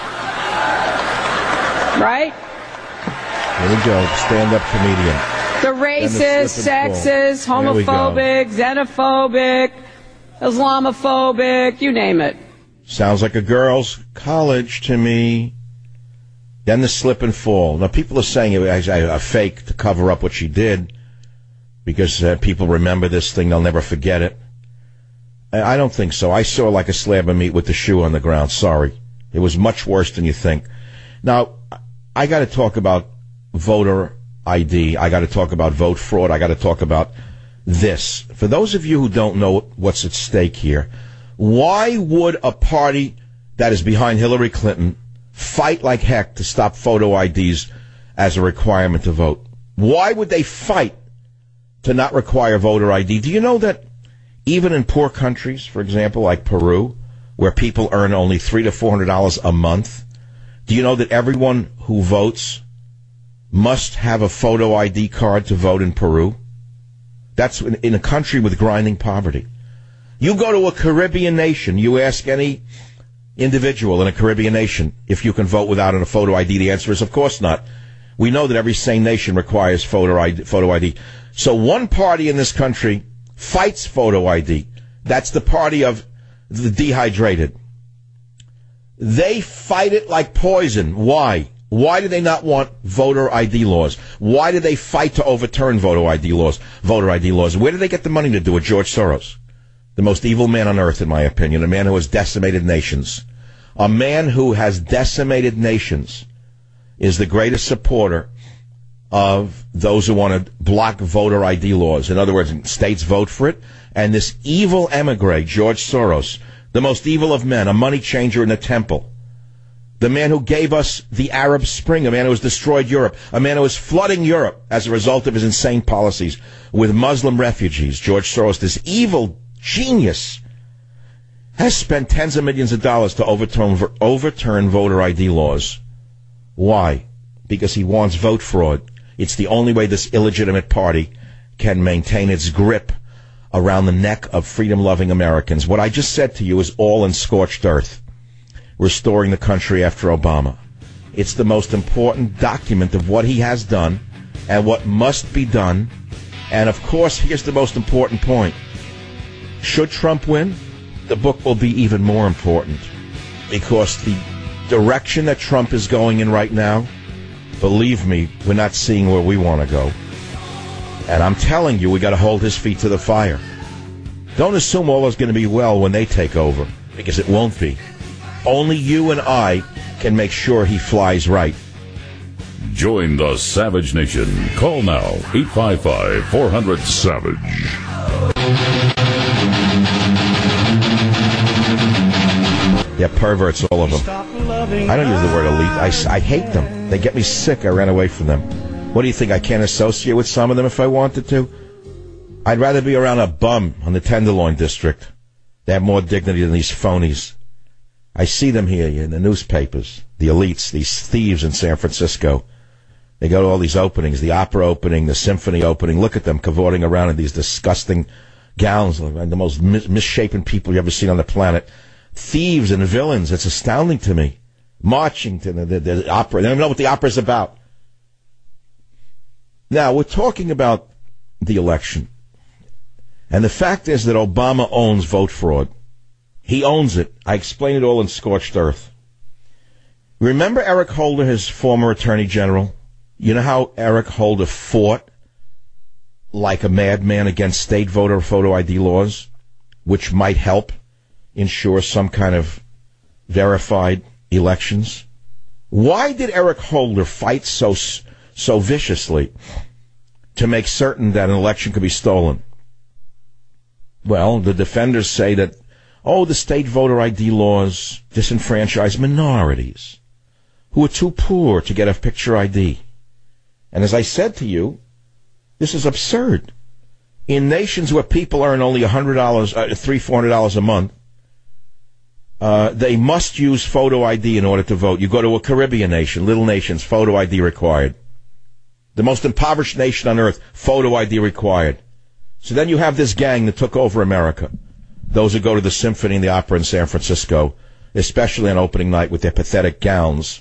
Right? Here we go. Stand-up comedian. The racist, sexist, homophobic, xenophobic, Islamophobic, you name it. Sounds like a girl's college to me. Then the slip and fall. Now, people are saying it was a fake to cover up what she did because people remember this thing. They'll never forget it. I don't think so. I saw like a slab of meat with the shoe on the ground. Sorry. It was much worse than you think. Now, I got to talk about voter ID. I got to talk about vote fraud. I got to talk about this. For those of you who don't know what's at stake here, why would a party that is behind Hillary Clinton fight like heck to stop photo IDs as a requirement to vote? Why would they fight to not require voter ID? Do you know that even in poor countries, for example, like Peru, where people earn only $300 to $400 a month, do you know that everyone who votes must have a photo ID card to vote in Peru? That's in a country with grinding poverty. You go to a Caribbean nation, you ask any individual in a Caribbean nation if you can vote without a photo ID? The answer is, of course not. We know that every sane nation requires photo ID. So one party in this country fights photo ID. That's the party of the dehydrated. They fight it like poison. Why? Why do they not want voter ID laws? Why do they fight to overturn voter ID laws? Where do they get the money to do it? George Soros, the most evil man on earth, in my opinion, a man who has decimated nations. A man who has decimated nations is the greatest supporter of those who want to block voter ID laws. In other words, states vote for it, and this evil emigre, George Soros, the most evil of men, a money changer in a temple, the man who gave us the Arab Spring, a man who has destroyed Europe, a man who is flooding Europe as a result of his insane policies with Muslim refugees. George Soros, this evil genius, has spent tens of millions of dollars to overturn voter ID laws. Why? Because he wants vote fraud. It's the only way this illegitimate party can maintain its grip around the neck of freedom-loving Americans. What I just said to you is all in scorched earth. Restoring the country after Obama. It's the most important document of what he has done and what must be done. And, of course, here's the most important point. Should Trump win, the book will be even more important, because the direction that Trump is going in right now, believe me, we're not seeing where we want to go. And I'm telling you, we got to hold his feet to the fire. Don't assume all is going to be well when they take over, because it won't be. Only you and I can make sure he flies right. Join the Savage Nation. Call now, 855-400-SAVAGE. They're perverts, all of them. I don't use the word elite. I hate them. They get me sick. I ran away from them. What do you think? I can't associate with some of them if I wanted to? I'd rather be around a bum on the Tenderloin District. They have more dignity than these phonies. I see them here in the newspapers, the elites, these thieves in San Francisco. They go to all these openings, the opera opening, the symphony opening. Look at them cavorting around in these disgusting gowns, like the most misshapen people you've ever seen on the planet. Thieves and villains, it's astounding to me. Marching to the opera. They don't even know what the opera's about. Now, we're talking about the election. And the fact is that Obama owns vote fraud. He owns it. I explained it all in Scorched Earth. Remember Eric Holder, his former attorney general? You know how Eric Holder fought like a madman against state voter photo ID laws, which might help ensure some kind of verified elections? Why did Eric Holder fight so viciously to make certain that an election could be stolen? Well, the defenders say that, the state voter ID laws disenfranchise minorities who are too poor to get a picture ID. And as I said to you, this is absurd. In nations where people earn only $100, $400 a month, they must use photo ID in order to vote. You go to a Caribbean nation, little nations, photo ID required. The most impoverished nation on earth, photo ID required. So then you have this gang that took over America. Those who go to the symphony and the opera in San Francisco, especially on opening night with their pathetic gowns,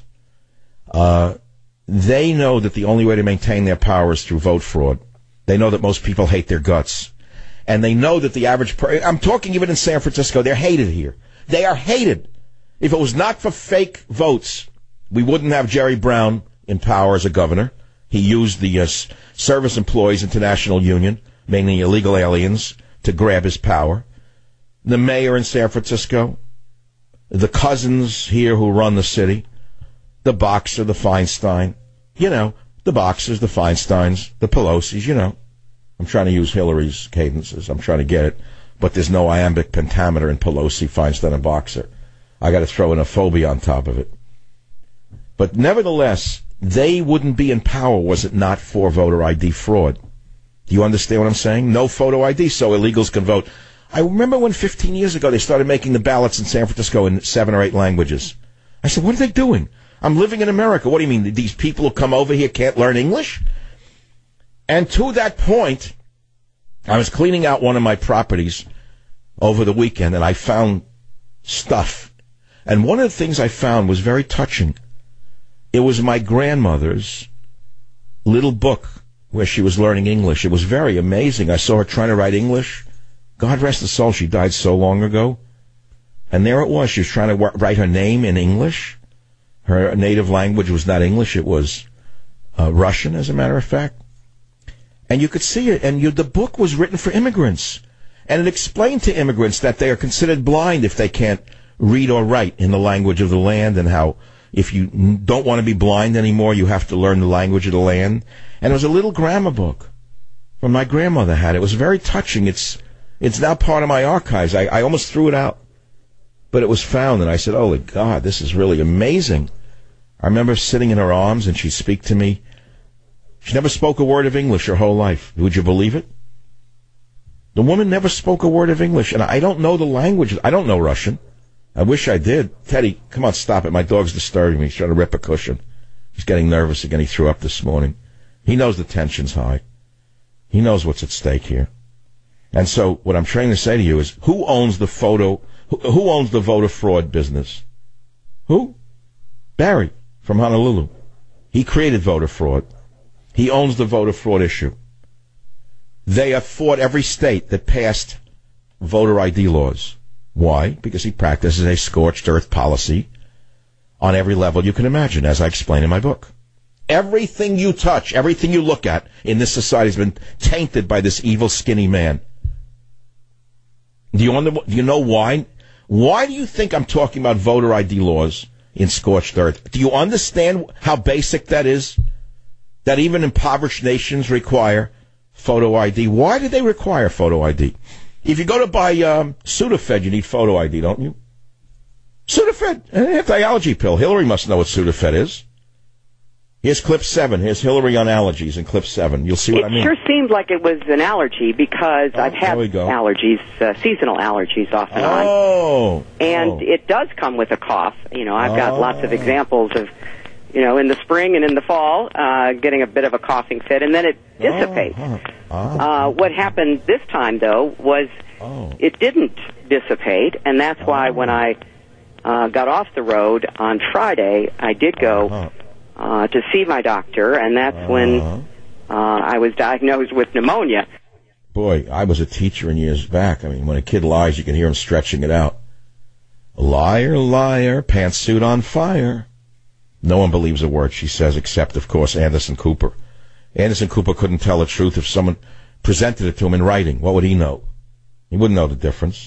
they know that the only way to maintain their power is through vote fraud. They know that most people hate their guts. And they know that the average I'm talking even in San Francisco, they're hated here. They are hated. If it was not for fake votes, we wouldn't have Jerry Brown in power as a governor. He used the Service Employees International Union, mainly illegal aliens, to grab his power. The mayor in San Francisco, the cousins here who run the city, the Boxer, the Feinstein, the Boxers, the Feinsteins, the Pelosi's, I'm trying to use Hillary's cadences. I'm trying to get it. But there's no iambic pentameter in Pelosi, Feinstein, and Boxer. I got to throw in a phobia on top of it. But nevertheless, they wouldn't be in power was it not for voter ID fraud. Do you understand what I'm saying? No photo ID, so illegals can vote. I remember when 15 years ago they started making the ballots in San Francisco in 7 or 8 languages. I said, what are they doing? I'm living in America. What do you mean? These people who come over here can't learn English? And to that point, I was cleaning out one of my properties over the weekend, and I found stuff And one of the things I found was very touching. It was my grandmother's little book where she was learning English. It was very amazing. I saw her trying to write English. God rest her soul, she died so long ago. And there it was. She was trying to write her name in English. Her native language was not English. It was Russian, as a matter of fact. And you could see it. And the book was written for immigrants. And it explained to immigrants that they are considered blind if they can't read or write in the language of the land, and how if you don't want to be blind anymore, you have to learn the language of the land. And it was a little grammar book from my grandmother had. It was very touching. It's now part of my archives. I almost threw it out, but it was found, and I said, "Holy God, this is really amazing." I remember sitting in her arms, and she'd speak to me. She never spoke a word of English her whole life. Would you believe it? The woman never spoke a word of English, and I don't know the language. I don't know Russian. I wish I did. Teddy, come on, stop it. My dog's disturbing me. He's trying to rip a cushion. He's getting nervous again. He threw up this morning. He knows the tension's high. He knows what's at stake here. And so what I'm trying to say to you is, who owns the voter fraud business? Who? Barry from Honolulu. He created voter fraud. He owns the voter fraud issue. They have fought every state that passed voter ID laws. Why? Because he practices a scorched earth policy on every level you can imagine, as I explain in my book. Everything you touch, everything you look at in this society has been tainted by this evil, skinny man. Do you know why? Why do you think I'm talking about voter ID laws in scorched earth? Do you understand how basic that is? That even impoverished nations require photo ID. Why do they require photo ID? If you go to buy Sudafed, you need photo ID, don't you? Sudafed, an anti-allergy pill. Hillary must know what Sudafed is. Here's clip 7. Here's Hillary on allergies in clip 7. You'll see what I mean. It sure seemed like it was an allergy because I've had allergies, seasonal allergies off and on. And it does come with a cough. You know, I've got lots of examples of, you know, in the spring and in the fall, getting a bit of a coughing fit, and then it dissipates. What happened this time, though, was it didn't dissipate, and that's why when I got off the road on Friday, I did go to see my doctor, and that's when I was diagnosed with pneumonia. Boy, I was a teacher in years back. I mean, when a kid lies, you can hear him stretching it out. Liar, liar, pantsuit on fire. No one believes a word she says, except, of course, Anderson Cooper. Anderson Cooper couldn't tell the truth if someone presented it to him in writing. What would he know? He wouldn't know the difference.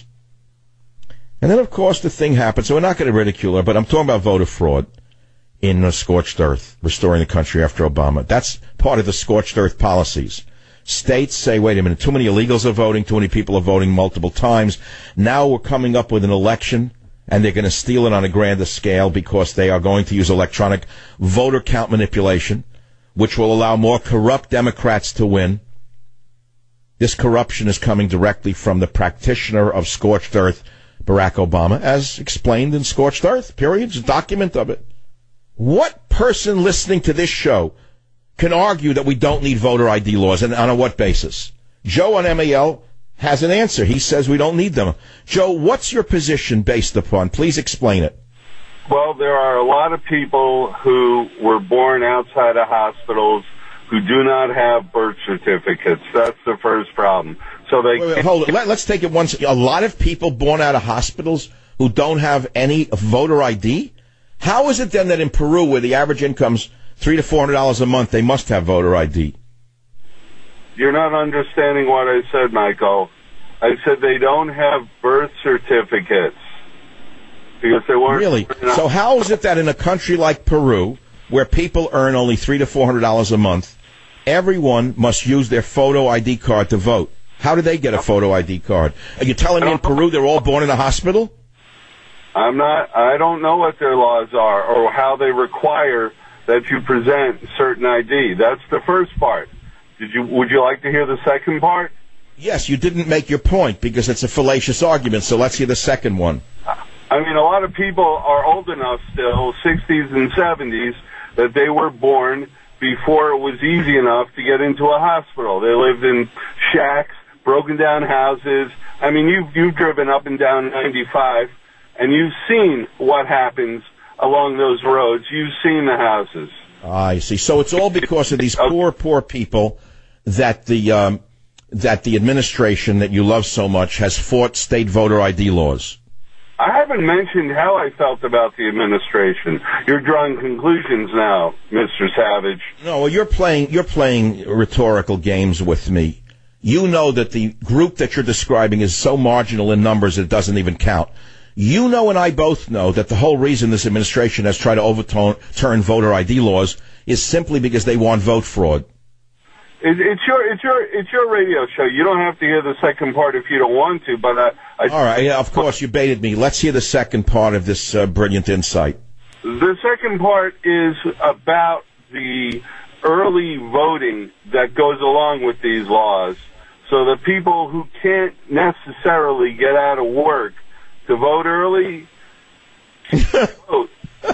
And then, of course, the thing happened. So we're not going to ridicule her, but I'm talking about voter fraud in scorched earth, restoring the country after Obama. That's part of the scorched earth policies. States say, wait a minute, too many illegals are voting, too many people are voting multiple times. Now we're coming up with an election, and they're going to steal it on a grander scale because they are going to use electronic voter count manipulation, which will allow more corrupt Democrats to win. This corruption is coming directly from the practitioner of scorched earth, Barack Obama, as explained in Scorched Earth, period. It's a document of it. What person listening to this show can argue that we don't need voter ID laws, and on what basis? Joe on MAL has an answer. He says we don't need them. Joe, what's your position based upon? Please explain it. Well, there are a lot of people who were born outside of hospitals who do not have birth certificates. That's the first problem. So they wait, hold it. Let's take it once. A lot of people born out of hospitals who don't have any voter ID? How is it then that in Peru, where the average income's $300 to $400 a month, they must have voter ID? You're not understanding what I said, Michael. I said they don't have birth certificates because they weren't. Really? So how is it that in a country like Peru, where people earn only $300 to $400 a month, everyone must use their photo ID card to vote? How do they get a photo ID card? Are you telling me in Peru they're all born in a hospital? I don't know what their laws are or how they require that you present certain ID. That's the first part. Would you like to hear the second part? Yes, you didn't make your point because it's a fallacious argument, so let's hear the second one. I mean, a lot of people are old enough still, 60s and 70s, that they were born before it was easy enough to get into a hospital. They lived in shacks, broken down houses. I mean, you've driven up and down 95 and you've seen what happens along those roads. You've seen the houses. I see. So it's all because of these poor people that the administration that you love so much has fought state voter ID laws. I haven't mentioned how I felt about the administration. You're drawing conclusions now, Mr. Savage. No, well, you're playing rhetorical games with me. You know that the group that you're describing is so marginal in numbers that it doesn't even count. You know and I both know that the whole reason this administration has tried to overturn voter ID laws is simply because they want vote fraud. It's your radio show. You don't have to hear the second part if you don't want to. But all right, yeah, of course you baited me. Let's hear the second part of this brilliant insight. The second part is about the early voting that goes along with these laws. So the people who can't necessarily get out of work to vote early, vote.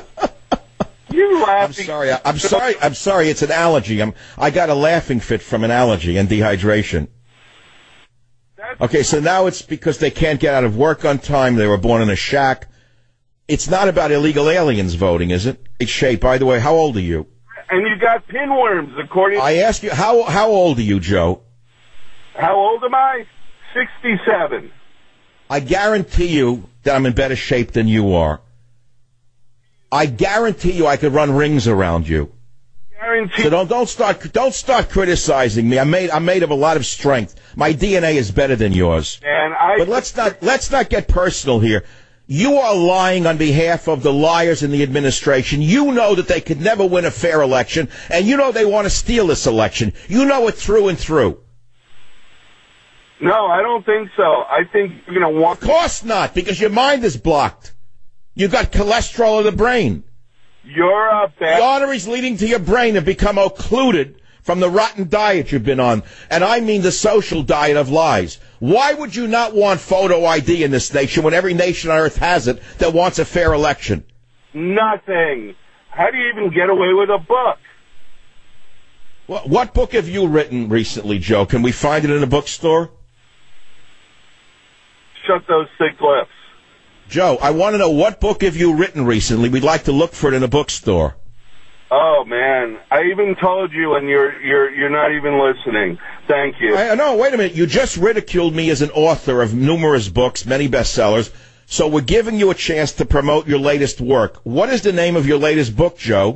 You laughing? I'm sorry. It's an allergy. I got a laughing fit from an allergy and dehydration. Okay, so now it's because they can't get out of work on time. They were born in a shack. It's not about illegal aliens voting, is it? It's Shay. By the way, how old are you? And you got pinworms, according to... I ask you, how old are you, Joe? How old am I? 67. I guarantee you that I'm in better shape than you are. I guarantee you I could run rings around you. Guarantee. So don't start criticizing me. I'm made of a lot of strength. My DNA is better than yours. But let's not get personal here. You are lying on behalf of the liars in the administration. You know that they could never win a fair election, and you know they want to steal this election. You know it through and through. No, I don't think so. I think you're going to want... Of course not, because your mind is blocked. You got cholesterol in the brain. You're a bad... The arteries leading to your brain have become occluded from the rotten diet you've been on, and I mean the social diet of lies. Why would you not want photo ID in this nation when every nation on earth has it that wants a fair election? Nothing. How do you even get away with a book? What book have you written recently, Joe? Can we find it in a bookstore? Shut those thick lips. Joe, I want to know, what book have you written recently? We'd like to look for it in a bookstore. Oh, man. I even told you, and you're not even listening. Thank you. No, wait a minute. You just ridiculed me as an author of numerous books, many bestsellers, so we're giving you a chance to promote your latest work. What is the name of your latest book, Joe?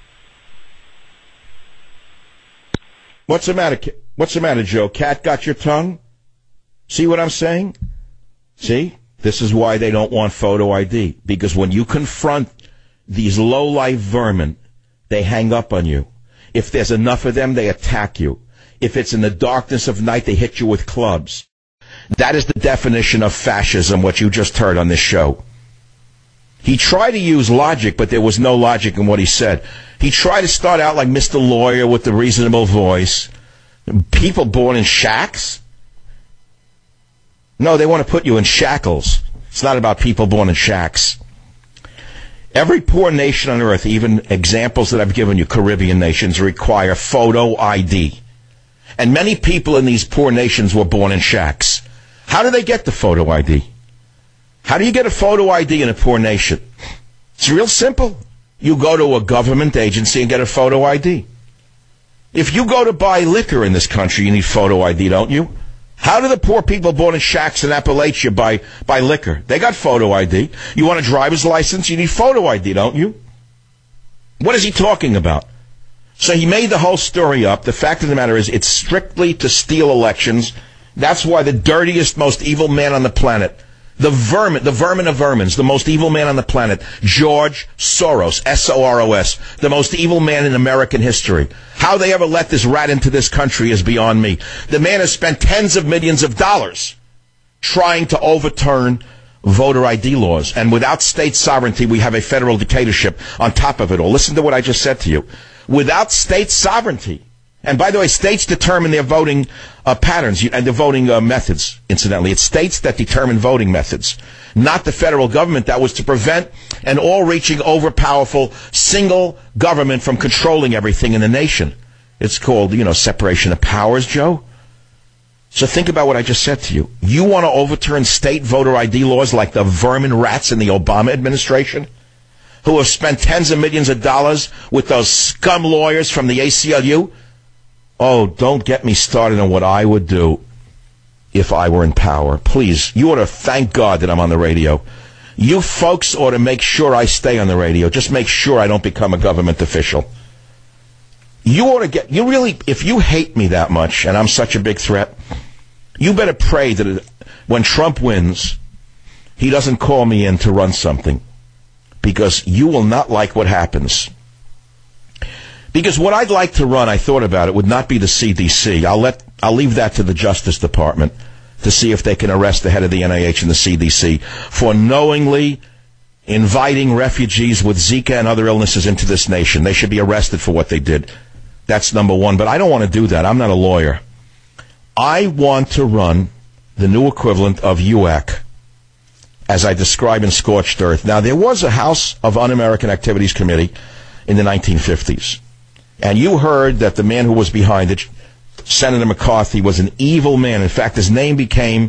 What's the matter, Joe? Cat got your tongue? See what I'm saying? See? This is why they don't want photo ID. Because when you confront these low-life vermin, they hang up on you. If there's enough of them, they attack you. If it's in the darkness of night, they hit you with clubs. That is the definition of fascism, what you just heard on this show. He tried to use logic, but there was no logic in what he said. He tried to start out like Mr. Lawyer with the reasonable voice. People born in shacks? No, they want to put you in shackles. It's not about people born in shacks. Every poor nation on earth, even examples that I've given you, Caribbean nations, require photo ID. And many people in these poor nations were born in shacks. How do they get the photo ID? How do you get a photo ID in a poor nation? It's real simple. You go to a government agency and get a photo ID. If you go to buy liquor in this country, you need photo ID, don't you? How do the poor people born in shacks in Appalachia buy liquor? They got photo ID. You want a driver's license? You need photo ID, don't you? What is he talking about? So he made the whole story up. The fact of the matter is, it's strictly to steal elections. That's why the dirtiest, most evil man on the planet, the vermin of vermins, the most evil man on the planet, George Soros, S-O-R-O-S, the most evil man in American history. How they ever let this rat into this country is beyond me. The man has spent tens of millions of dollars trying to overturn voter ID laws. And without state sovereignty, we have a federal dictatorship on top of it all. Listen to what I just said to you. Without state sovereignty, and by the way, states determine their voting patterns and their voting methods, incidentally. It's states that determine voting methods, not the federal government that was to prevent an all-reaching, overpowerful, single government from controlling everything in the nation. It's called, separation of powers, Joe. So think about what I just said to you. You want to overturn state voter ID laws like the vermin rats in the Obama administration, who have spent tens of millions of dollars with those scum lawyers from the ACLU? Oh, don't get me started on what I would do if I were in power. Please, you ought to thank God that I'm on the radio. You folks ought to make sure I stay on the radio. Just make sure I don't become a government official. You ought to if you hate me that much and I'm such a big threat, you better pray that when Trump wins, he doesn't call me in to run something, because you will not like what happens. Because what I'd like to run, I thought about it, would not be the CDC. I'll leave that to the Justice Department to see if they can arrest the head of the NIH and the CDC for knowingly inviting refugees with Zika and other illnesses into this nation. They should be arrested for what they did. That's number one. But I don't want to do that. I'm not a lawyer. I want to run the new equivalent of UAC, as I describe in Scorched Earth. Now, there was a House of Un-American Activities Committee in the 1950s. And you heard that the man who was behind it, Senator McCarthy, was an evil man. In fact, his name became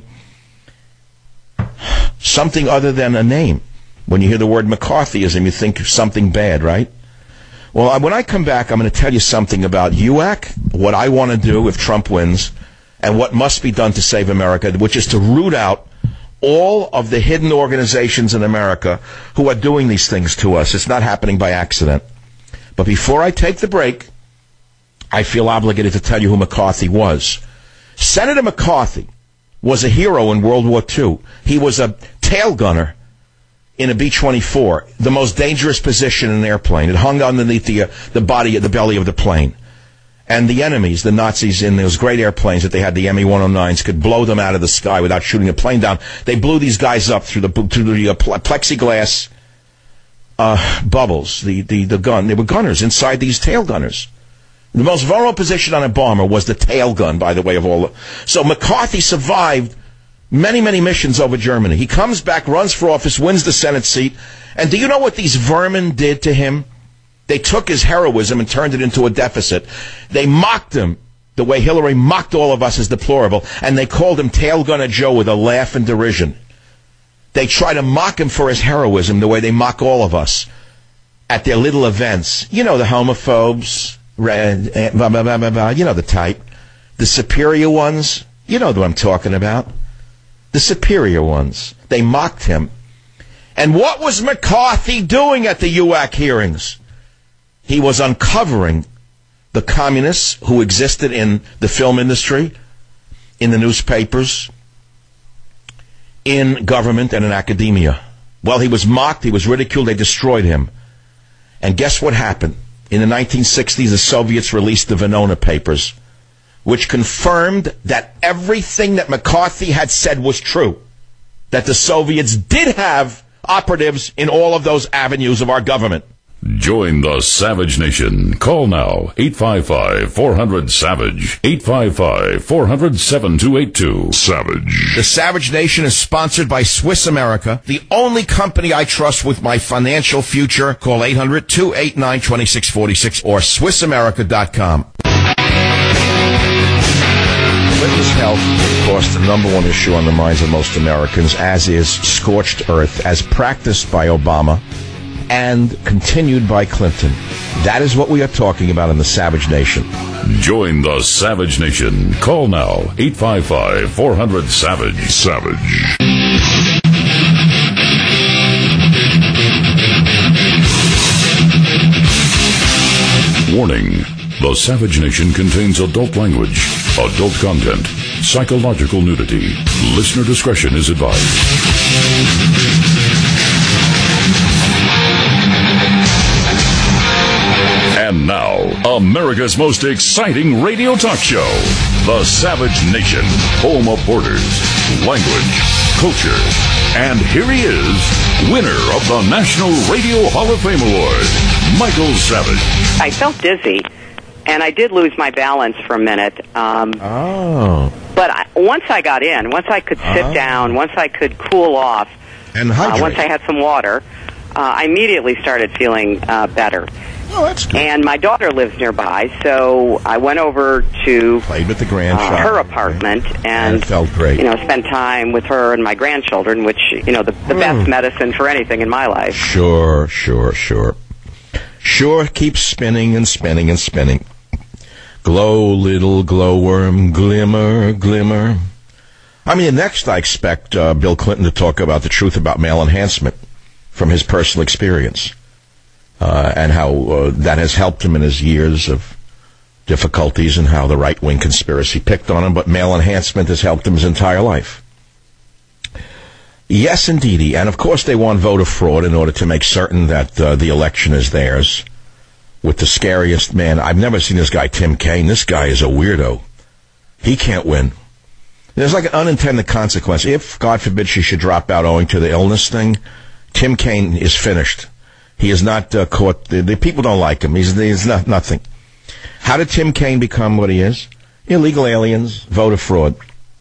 something other than a name. When you hear the word McCarthyism, you think of something bad, right? Well, when I come back, I'm going to tell you something about UAC, what I want to do if Trump wins, and what must be done to save America, which is to root out all of the hidden organizations in America who are doing these things to us. It's not happening by accident. But before I take the break, I feel obligated to tell you who McCarthy was. Senator McCarthy was a hero in World War II. He was a tail gunner in a B-24, the most dangerous position in an airplane. It hung underneath the belly of the plane. And the enemies, the Nazis in those great airplanes that they had, the Me-109s, could blow them out of the sky without shooting the plane down. They blew these guys up through the plexiglass bubbles, the gun. They were gunners inside these tail gunners. The most vulnerable position on a bomber was the tail gun, by the way, of all. So McCarthy survived many, many missions over Germany. He comes back, runs for office, wins the Senate seat. And do you know what these vermin did to him? They took his heroism and turned it into a deficit. They mocked him the way Hillary mocked all of us as deplorable, and they called him Tail Gunner Joe with a laugh and derision. They try to mock him for his heroism the way they mock all of us at their little events. You know, the homophobes, you know the type. The superior ones, you know what I'm talking about. The superior ones. They mocked him. And what was McCarthy doing at the UAC hearings? He was uncovering the communists who existed in the film industry, in the newspapers, in government, and in academia. Well, he was mocked, he was ridiculed, they destroyed him. And guess what happened? In the 1960s, the Soviets released the Venona Papers, which confirmed that everything that McCarthy had said was true. That the Soviets did have operatives in all of those avenues of our government. Join the Savage Nation. Call now, 855-400-SAVAGE, 855-400-7282. Savage. The Savage Nation is sponsored by Swiss America, the only company I trust with my financial future. Call 800-289-2646 or SwissAmerica.com. Women's health is, of course, the number one issue on the minds of most Americans, as is scorched earth, as practiced by Obama and continued by Clinton. That is what we are talking about in the Savage Nation. Join the Savage Nation. Call now, 855-400-SAVAGE. Savage. Warning. The Savage Nation contains adult language, adult content, psychological nudity. Listener discretion is advised. And now, America's most exciting radio talk show, The Savage Nation, home of borders, language, culture. And here he is, winner of the National Radio Hall of Fame Award, Michael Savage. I felt dizzy, and I did lose my balance for a minute. But once I got in, once I could sit down, once I could cool off, and hydrate. Once I had some water, I immediately started feeling better. Oh, that's good. And my daughter lives nearby, so I went over to played with the grandchild, her apartment, and it felt great. Spent time with her and my grandchildren, which the best medicine for anything in my life. Sure. Keep spinning and spinning and spinning. Glow, little glowworm, glimmer, glimmer. Next I expect Bill Clinton to talk about the truth about male enhancement from his personal experience. And how that has helped him in his years of difficulties, and how the right-wing conspiracy picked on him, but male enhancement has helped him his entire life. Yes, indeedy. And, of course, they want voter fraud in order to make certain that the election is theirs. With the scariest man. I've never seen this guy, Tim Kaine. This guy is a weirdo. He can't win. There's like an unintended consequence. If, God forbid, she should drop out owing to the illness thing, Tim Kaine is finished. He is not caught. The people don't like him. He's nothing. How did Tim Kaine become what he is? Illegal aliens, voter fraud.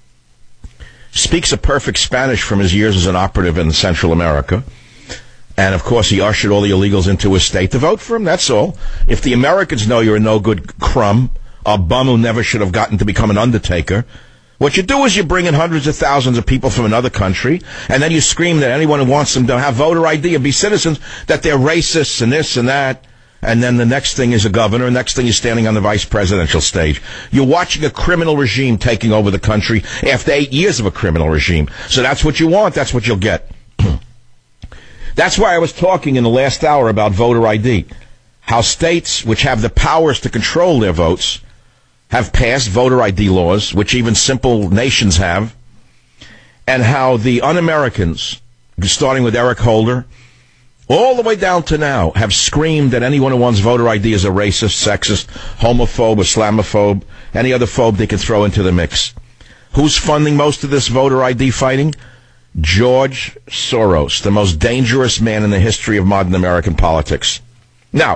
Speaks a perfect Spanish from his years as an operative in Central America. And, of course, he ushered all the illegals into his state to vote for him. That's all. If the Americans know you're a no-good crumb, a bum who never should have gotten to become an undertaker, what you do is you bring in hundreds of thousands of people from another country, and then you scream that anyone who wants them to have voter ID and be citizens, that they're racists and this and that. And then the next thing is a governor, and next thing is standing on the vice presidential stage. You're watching a criminal regime taking over the country after 8 years of a criminal regime. So that's what you want. That's what you'll get. That's why I was talking in the last hour about voter ID. How states which have the powers to control their votes have passed voter ID laws, which even simple nations have, and how the un-Americans, starting with Eric Holder, all the way down to now, have screamed that anyone who wants voter ID is a racist, sexist, homophobe, Islamophobe, any other phobe they can throw into the mix. Who's funding most of this voter ID fighting? George Soros, the most dangerous man in the history of modern American politics. Now,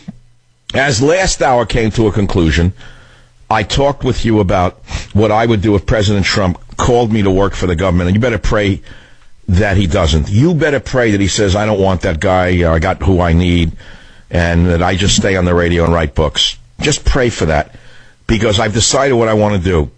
as last hour came to a conclusion, I talked with you about what I would do if President Trump called me to work for the government, and you better pray that he doesn't. You better pray that he says, I don't want that guy, I got who I need, and that I just stay on the radio and write books. Just pray for that, because I've decided what I want to do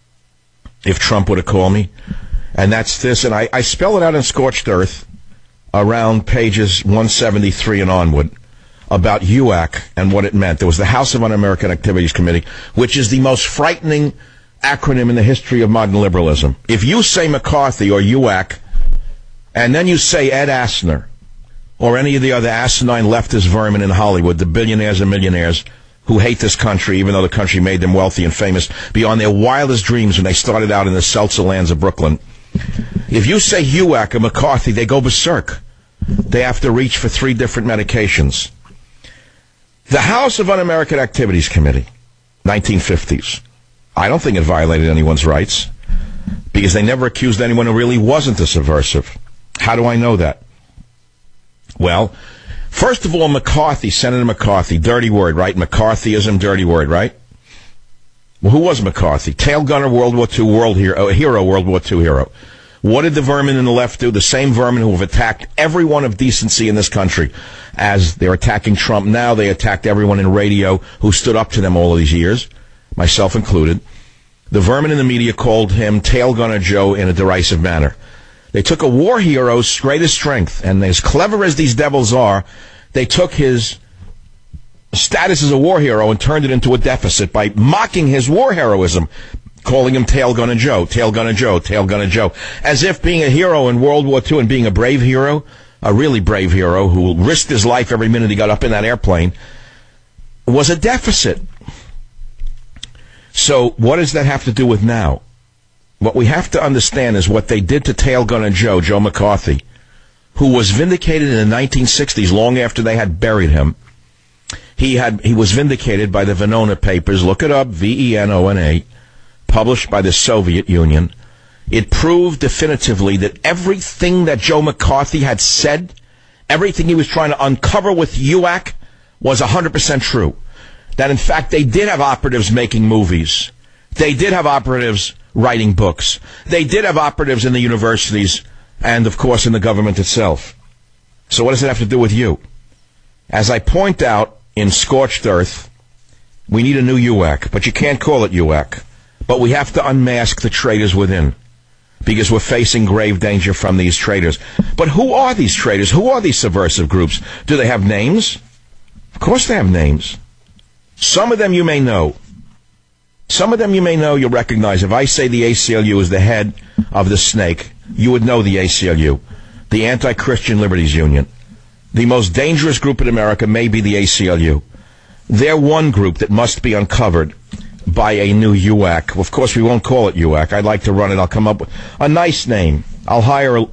if Trump would have called me. And that's this, and I spell it out in scorched earth around pages 173 and onward about UAC and what it meant. There was the House of Un-American Activities Committee, which is the most frightening acronym in the history of modern liberalism. If you say McCarthy or UAC, and then you say Ed Asner, or any of the other asinine leftist vermin in Hollywood, the billionaires and millionaires who hate this country, even though the country made them wealthy and famous beyond their wildest dreams when they started out in the seltzer lands of Brooklyn. If you say UAC or McCarthy, they go berserk. They have to reach for 3 different medications. The House of Un-American Activities Committee, 1950s. I don't think it violated anyone's rights, because they never accused anyone who really wasn't a subversive. How do I know that? Well, first of all, McCarthy, Senator McCarthy, dirty word, right? McCarthyism, dirty word, right? Well, who was McCarthy? Tail gunner, World War II World War II hero. What did the vermin in the left do? The same vermin who have attacked everyone of decency in this country. As they're attacking Trump now, they attacked everyone in radio who stood up to them all of these years, myself included. The vermin in the media called him Tail Gunner Joe in a derisive manner. They took a war hero's greatest strength, and as clever as these devils are, they took his status as a war hero and turned it into a deficit by mocking his war heroism, calling him Tail Gunner Joe, Tail Gunner Joe, Tail Gunner Joe, as if being a hero in World War II and being a brave hero, a really brave hero who risked his life every minute he got up in that airplane, was a deficit. So what does that have to do with now? What we have to understand is what they did to Tail Gunner Joe, Joe McCarthy, who was vindicated in the 1960s, long after they had buried him. He was vindicated by the Venona papers. Look it up, Venona, published by the Soviet Union. It proved definitively that everything that Joe McCarthy had said, everything he was trying to uncover with UAC, was 100% true. That, in fact, they did have operatives making movies. They did have operatives writing books. They did have operatives in the universities and, of course, in the government itself. So what does it have to do with you? As I point out in scorched earth. We need a new UAC, but you can't call it UAC. But we have to unmask the traitors within, because we're facing grave danger from these traitors. But who are these traitors? Who are these subversive groups? Do they have names? Of course they have names. Some of them you may know. Some of them you may know, you'll recognize. If I say the ACLU is the head of the snake, you would know the ACLU, the Anti-Christian Liberties Union. The most dangerous group in America may be the ACLU. They're one group that must be uncovered by a new UAC. Of course, we won't call it UAC. I'd like to run it. I'll come up with a nice name. I'll hire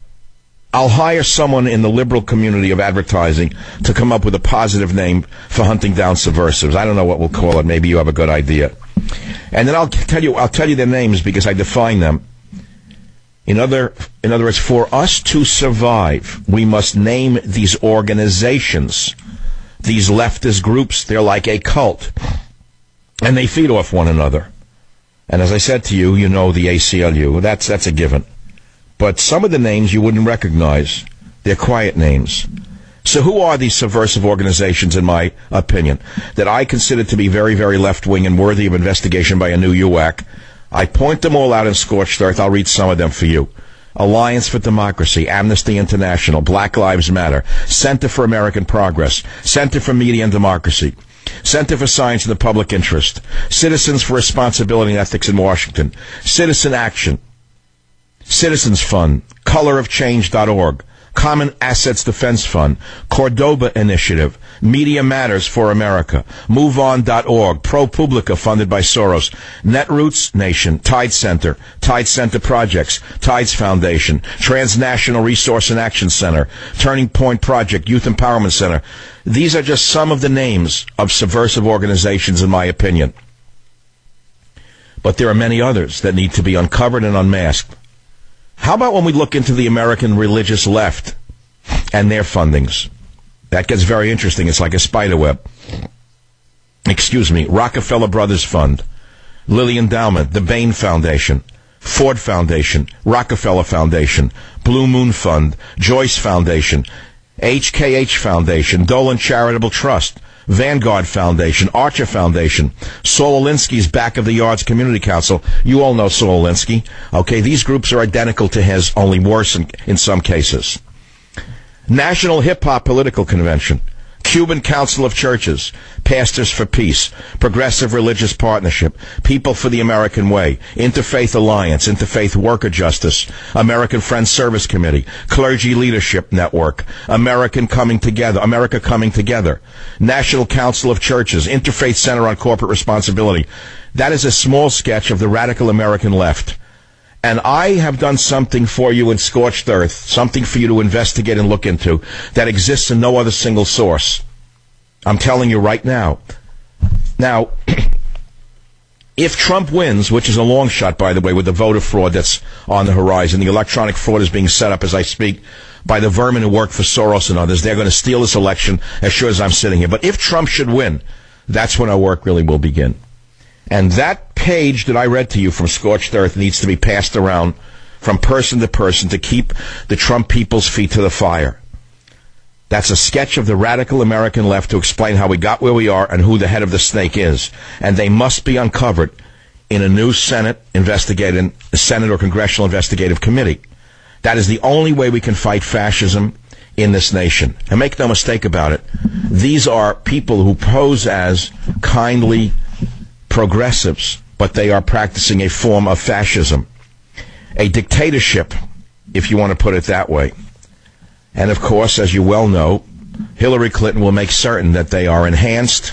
someone in the liberal community of advertising to come up with a positive name for hunting down subversives. I don't know what we'll call it. Maybe you have a good idea. And then I'll tell you their names because I define them. In other words, for us to survive, we must name these organizations. These leftist groups, they're like a cult. And they feed off one another. And as I said to you, you know the ACLU. That's a given. But some of the names you wouldn't recognize. They're quiet names. So who are these subversive organizations, in my opinion, that I consider to be very, very left-wing and worthy of investigation by a new UAC? I point them all out in scorched earth. I'll read some of them for you. Alliance for Democracy, Amnesty International, Black Lives Matter, Center for American Progress, Center for Media and Democracy, Center for Science and the Public Interest, Citizens for Responsibility and Ethics in Washington, Citizen Action, Citizens Fund, colorofchange.org, Common Assets Defense Fund, Cordoba Initiative, Media Matters for America, MoveOn.org, ProPublica funded by Soros, Netroots Nation, Tide Center Projects, Tides Foundation, Transnational Resource and Action Center, Turning Point Project, Youth Empowerment Center. These are just some of the names of subversive organizations, in my opinion. But there are many others that need to be uncovered and unmasked. How about when we look into the American religious left and their fundings? That gets very interesting. It's like a spider web. Rockefeller Brothers Fund, Lilly Endowment, the Bain Foundation, Ford Foundation, Rockefeller Foundation, Blue Moon Fund, Joyce Foundation, HKH Foundation, Dolan Charitable Trust, Vanguard Foundation, Archer Foundation, Saul Alinsky's Back of the Yards Community Council. You all know Saul Alinsky. Okay, these groups are identical to his, only worse in some cases. National Hip Hop Political Convention, Cuban Council of Churches, Pastors for Peace, Progressive Religious Partnership, People for the American Way, Interfaith Alliance, Interfaith Worker Justice, American Friends Service Committee, Clergy Leadership Network, America Coming Together, National Council of Churches, Interfaith Center on Corporate Responsibility. That is a small sketch of the radical American left. And I have done something for you in scorched earth, something for you to investigate and look into that exists in no other single source. I'm telling you right now. Now, if Trump wins, which is a long shot, by the way, with the voter fraud that's on the horizon, the electronic fraud is being set up as I speak by the vermin who work for Soros and others. They're going to steal this election as sure as I'm sitting here. But if Trump should win, that's when our work really will begin. And that page that I read to you from Scorched Earth needs to be passed around from person to person to keep the Trump people's feet to the fire. That's a sketch of the radical American left to explain how we got where we are and who the head of the snake is. And they must be uncovered in a new Senate or Congressional Investigative Committee. That is the only way we can fight fascism in this nation. And make no mistake about it, these are people who pose as kindly progressives, but they are practicing a form of fascism, a dictatorship, if you want to put it that way. And of course, as you well know, Hillary Clinton will make certain that they are enhanced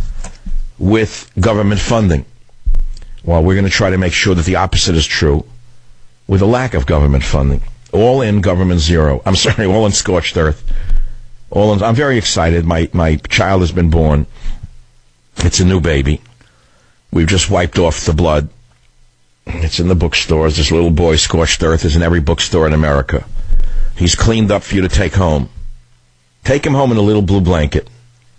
with government funding. Well, we're going to try to make sure that the opposite is true with a lack of government funding. All in government zero. All in scorched earth. I'm very excited. My child has been born. It's a new baby. We've just wiped off the blood. It's in the bookstores. This little boy, Scorched Earth, is in every bookstore in America. He's cleaned up for you to take home. Take him home in a little blue blanket.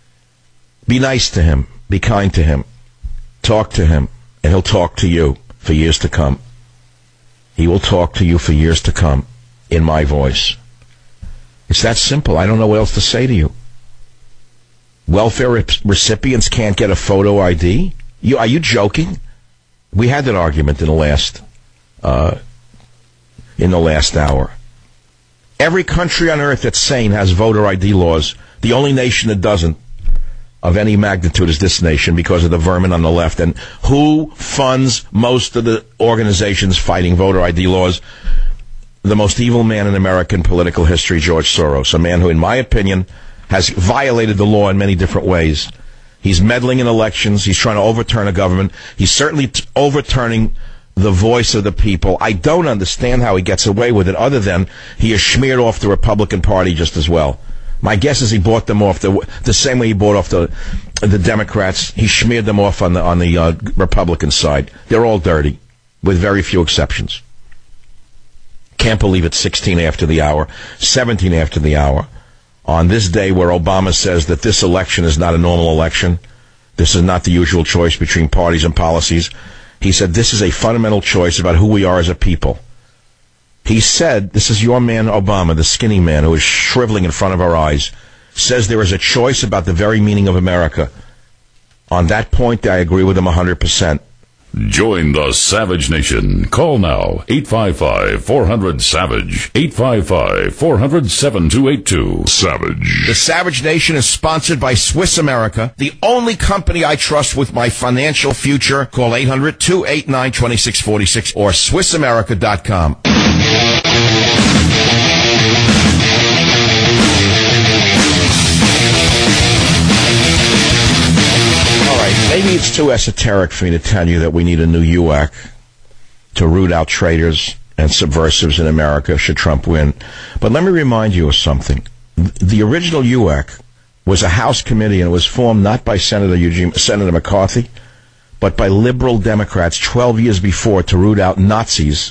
Be nice to him. Be kind to him. Talk to him, and he'll talk to you for years to come. He will talk to you for years to come in my voice. It's that simple. I don't know what else to say to you. welfare recipients can't get a photo ID? Are you joking? We had that argument in the last hour. Every country on earth that's sane has voter ID laws. The only nation that doesn't, of any magnitude, is this nation because of the vermin on the left. And who funds most of the organizations fighting voter ID laws? The most evil man in American political history, George Soros, a man who, in my opinion, has violated the law in many different ways. He's meddling in elections. He's trying to overturn a government. He's certainly overturning the voice of the people. I don't understand how he gets away with it, other than he has smeared off the Republican Party just as well. My guess is he bought them off the same way he bought off the Democrats. He smeared them off on the Republican side. They're all dirty, with very few exceptions. Can't believe it's 16 after the hour, 17 after the hour, on this day where Obama says that this election is not a normal election. This is not the usual choice between parties and policies. He said this is a fundamental choice about who we are as a people. He said, this is your man Obama, the skinny man who is shriveling in front of our eyes, says there is a choice about the very meaning of America. On that point, I agree with him 100%. Join the Savage Nation. Call now, 855-400-SAVAGE, 855-400-7282. Savage. The Savage Nation is sponsored by Swiss America, the only company I trust with my financial future. Call 800-289-2646 or SwissAmerica.com. Maybe it's too esoteric for me to tell you that we need a new UAC to root out traitors and subversives in America should Trump win. But let me remind you of something. The original UAC was a House committee, and it was formed not by Senator McCarthy, but by liberal Democrats 12 years before to root out Nazis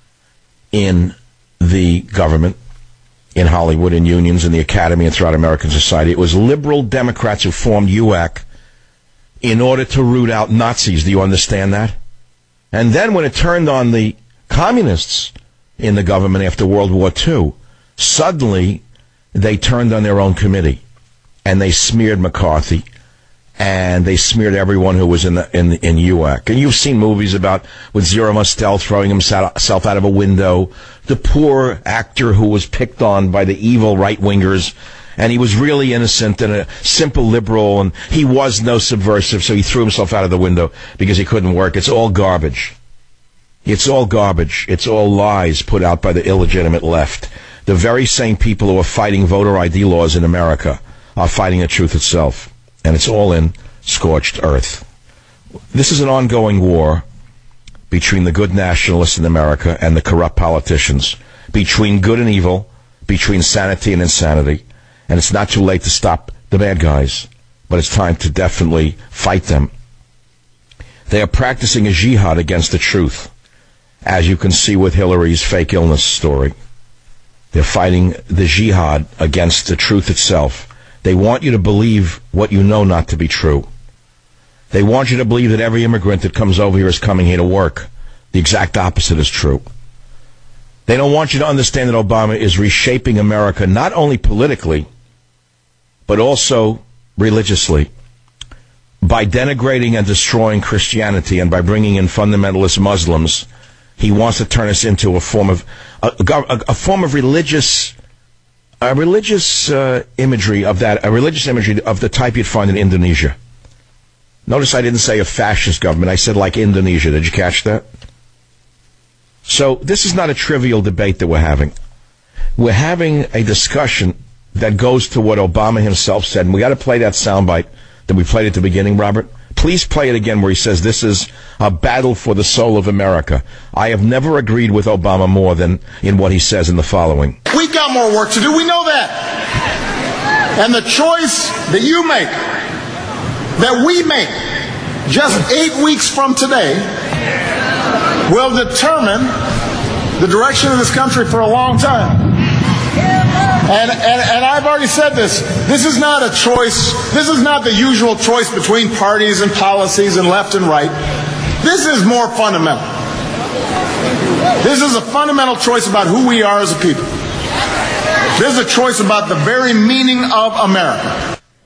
in the government, in Hollywood, in unions, in the academy, and throughout American society. It was liberal Democrats who formed UAC in order to root out Nazis. Do you understand that? And then when it turned on the communists in the government after World War II, suddenly they turned on their own committee, and they smeared McCarthy, and they smeared everyone who was in UAC. And you've seen movies about with Zero Mostel throwing himself out of a window, the poor actor who was picked on by the evil right-wingers, and he was really innocent and a simple liberal, and he was no subversive, so he threw himself out of the window because he couldn't work. It's all garbage. It's all garbage. It's all lies put out by the illegitimate left. The very same people who are fighting voter ID laws in America are fighting the truth itself, and it's all in scorched earth. This is an ongoing war between the good nationalists in America and the corrupt politicians, between good and evil, between sanity and insanity. And it's not too late to stop the bad guys, but it's time to definitely fight them. They are practicing a jihad against the truth, as you can see with Hillary's fake illness story. They're fighting the jihad against the truth itself. They want you to believe what you know not to be true. They want you to believe that every immigrant that comes over here is coming here to work. The exact opposite is true. They don't want you to understand that Obama is reshaping America not only politically, but also religiously, by denigrating and destroying Christianity and by bringing in fundamentalist Muslims. He wants to turn us into a form of religious imagery of the type you'd find in Indonesia. Notice I didn't say a fascist government. I said like Indonesia. Did you catch that? So this is not a trivial debate that we're having. We're having a discussion that goes to what Obama himself said. And we got to play that soundbite that we played at the beginning, Robert. Please play it again where he says this is a battle for the soul of America. I have never agreed with Obama more than in what he says in the following. We've got more work to do. We know that. And the choice that you make, that we make, just 8 weeks from today, will determine the direction of this country for a long time. And I've already said this. This is not a choice. This is not the usual choice between parties and policies and left and right. This is more fundamental. This is a fundamental choice about who we are as a people. This is a choice about the very meaning of America.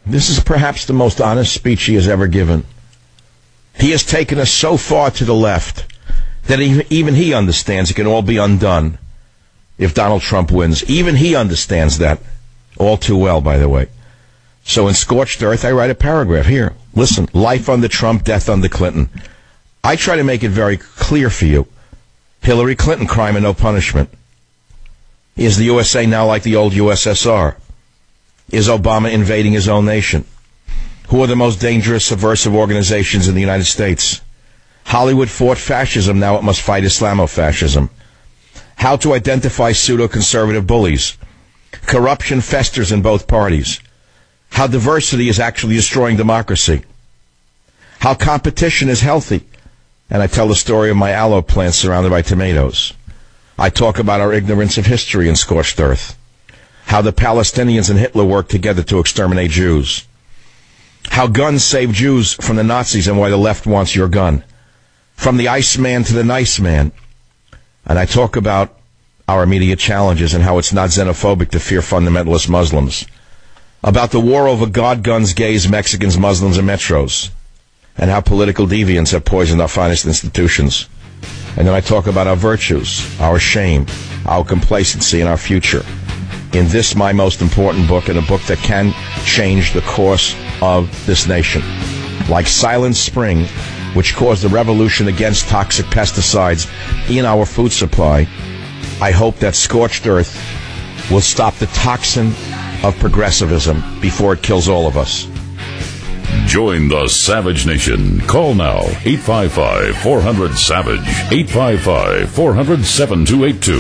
This is perhaps the most honest speech he has ever given. He has taken us so far to the left that even he understands it can all be undone if Donald Trump wins. Even he understands that all too well, by the way. So in Scorched Earth, I write a paragraph. Here, listen, life under Trump, death under Clinton. I try to make it very clear for you. Hillary Clinton, crime and no punishment. Is the USA now like the old USSR? Is Obama invading his own nation? Who are the most dangerous subversive organizations in the United States? Hollywood fought fascism, now it must fight Islamofascism. How to identify pseudo-conservative bullies. Corruption festers in both parties. How diversity is actually destroying democracy. How competition is healthy. And I tell the story of my aloe plant surrounded by tomatoes. I talk about our ignorance of history in Scorched Earth. How the Palestinians and Hitler worked together to exterminate Jews. How guns saved Jews from the Nazis and why the left wants your gun. From the Iceman to the nice man. And I talk about our immediate challenges and how it's not xenophobic to fear fundamentalist Muslims. About the war over God, guns, gays, Mexicans, Muslims, and metros. And how political deviants have poisoned our finest institutions. And then I talk about our virtues, our shame, our complacency, and our future. In this, my most important book, and a book that can change the course of this nation. Like Silent Spring, which caused a revolution against toxic pesticides in our food supply, I hope that Scorched Earth will stop the toxin of progressivism before it kills all of us. Join the Savage Nation. Call now, 855-400-SAVAGE, 855-400-7282.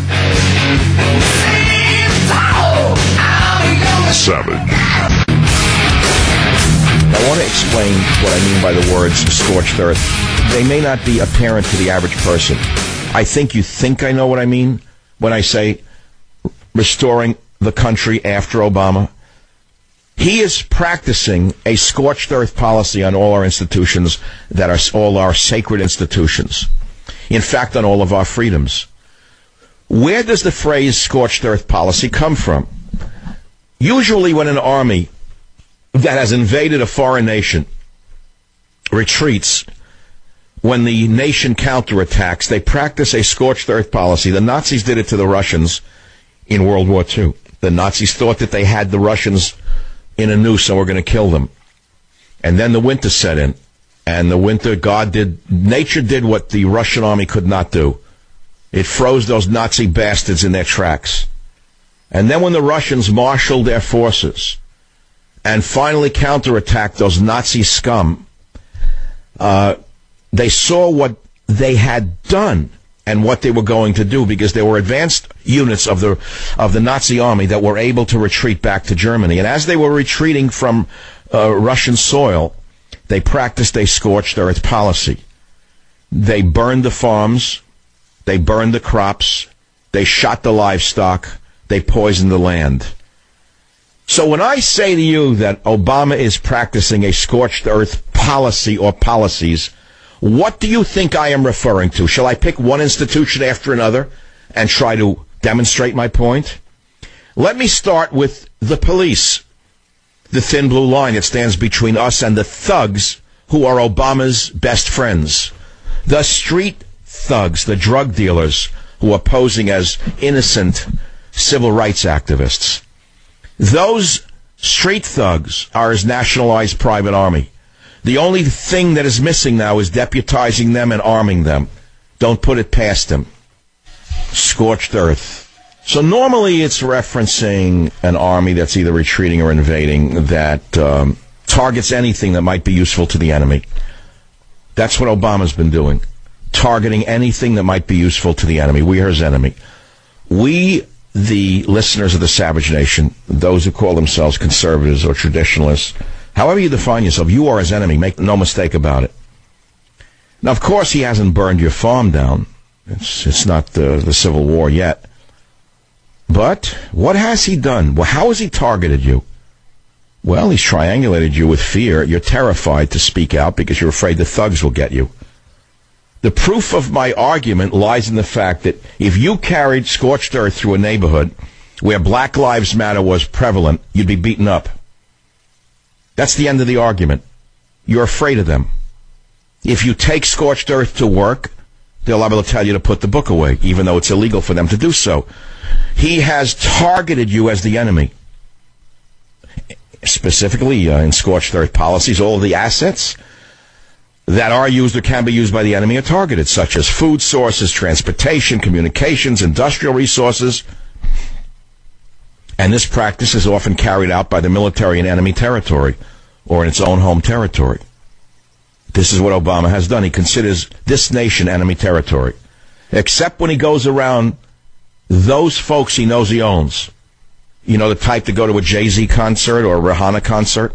Savage. I want to explain what I mean by the words Scorched Earth. They may not be apparent to the average person. I think you think I know what I mean when I say restoring the country after Obama. He is practicing a scorched earth policy on all our institutions that are all our sacred institutions. In fact, on all of our freedoms. Where does the phrase scorched earth policy come from? Usually when an army that has invaded a foreign nation retreats, when the nation counterattacks, they practice a scorched earth policy. The Nazis did it to the Russians in World War II. The Nazis thought that they had the Russians in a noose and were going to kill them. And then the winter set in. And the winter, nature did what the Russian army could not do. It froze those Nazi bastards in their tracks. And then when the Russians marshaled their forces and finally counterattacked those Nazi scum, they saw what they had done and what they were going to do, because there were advanced units of the Nazi army that were able to retreat back to Germany. And as they were retreating from Russian soil, they practiced a scorched earth policy. They burned the farms, they burned the crops, they shot the livestock, they poisoned the land. So when I say to you that Obama is practicing a scorched earth policy or policies, what do you think I am referring to? Shall I pick one institution after another and try to demonstrate my point? Let me start with the police, the thin blue line that stands between us and the thugs who are Obama's best friends. The street thugs, the drug dealers who are posing as innocent civil rights activists. Those street thugs are his nationalized private army. The only thing that is missing now is deputizing them and arming them. Don't put it past him. Scorched earth. So normally it's referencing an army that's either retreating or invading that targets anything that might be useful to the enemy. That's what Obama's been doing. Targeting anything that might be useful to the enemy. We are his enemy. We, the listeners of the Savage Nation, those who call themselves conservatives or traditionalists, however you define yourself, you are his enemy. Make no mistake about it. Now, of course, he hasn't burned your farm down. It's not the Civil War yet. But what has he done? Well, how has he targeted you? Well, he's triangulated you with fear. You're terrified to speak out because you're afraid the thugs will get you. The proof of my argument lies in the fact that if you carried scorched earth through a neighborhood where Black Lives Matter was prevalent, you'd be beaten up. That's the end of the argument. You're afraid of them. If you take scorched earth to work, they'll be able to tell you to put the book away, even though it's illegal for them to do so. He has targeted you as the enemy. Specifically, in scorched earth policies, all of the assets that are used or can be used by the enemy are targeted, such as food sources, transportation, communications, industrial resources. And this practice is often carried out by the military in enemy territory or in its own home territory. This is what Obama has done. He considers this nation enemy territory, except when he goes around those folks he knows he owns. You know, the type to go to a Jay-Z concert or a Rihanna concert,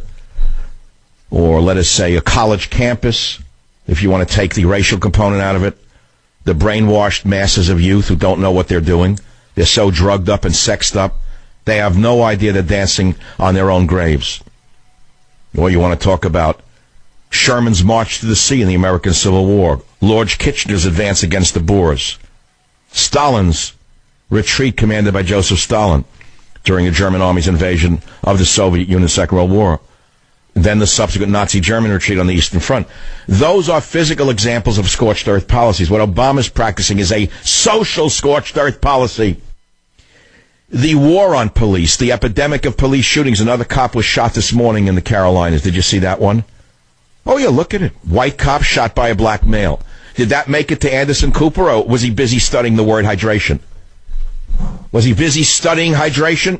or let us say a college campus, if you want to take the racial component out of it. The brainwashed masses of youth who don't know what they're doing. They're so drugged up and sexed up, they have no idea they're dancing on their own graves. Or you want to talk about Sherman's march to the sea in the American Civil War, Lord Kitchener's advance against the Boers, Stalin's retreat commanded by Joseph Stalin during the German army's invasion of the Soviet Union in the Second World War, then the subsequent Nazi German retreat on the Eastern Front. Those are physical examples of scorched earth policies. What Obama's practicing is a social scorched earth policy. The war on police, the epidemic of police shootings. Another cop was shot this morning in the Carolinas. Did you see that one? Oh, yeah, look at it. White cop shot by a black male. Did that make it to Anderson Cooper, or was he busy studying the word hydration? Was he busy studying hydration?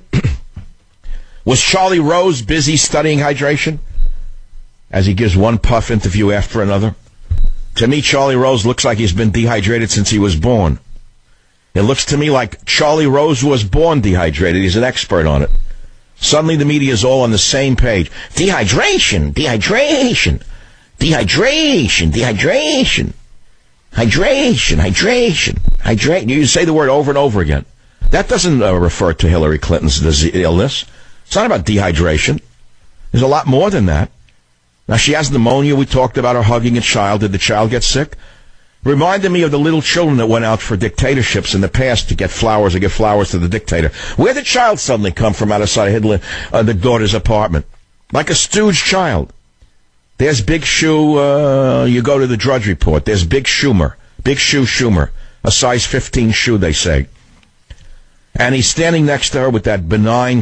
Was Charlie Rose busy studying hydration? As he gives one puff interview after another. To me, Charlie Rose looks like he's been dehydrated since he was born. It looks to me like Charlie Rose was born dehydrated. He's an expert on it. Suddenly the media is all on the same page. Dehydration, dehydration, dehydration, dehydration, hydration, hydration, hydration. You say the word over and over again. That doesn't refer to Hillary Clinton's illness. It's not about dehydration. There's a lot more than that. Now, she has pneumonia. We talked about her hugging a child. Did the child get sick? Reminded me of the little children that went out for dictatorships in the past to get flowers or give flowers to the dictator. Where did the child suddenly come from outside Hitler, the daughter's apartment? Like a stooge child. There's Big Shoe. You go to the Drudge Report. There's Big Schumer. Big Shoe Schumer. A size 15 shoe, they say. And he's standing next to her with that benign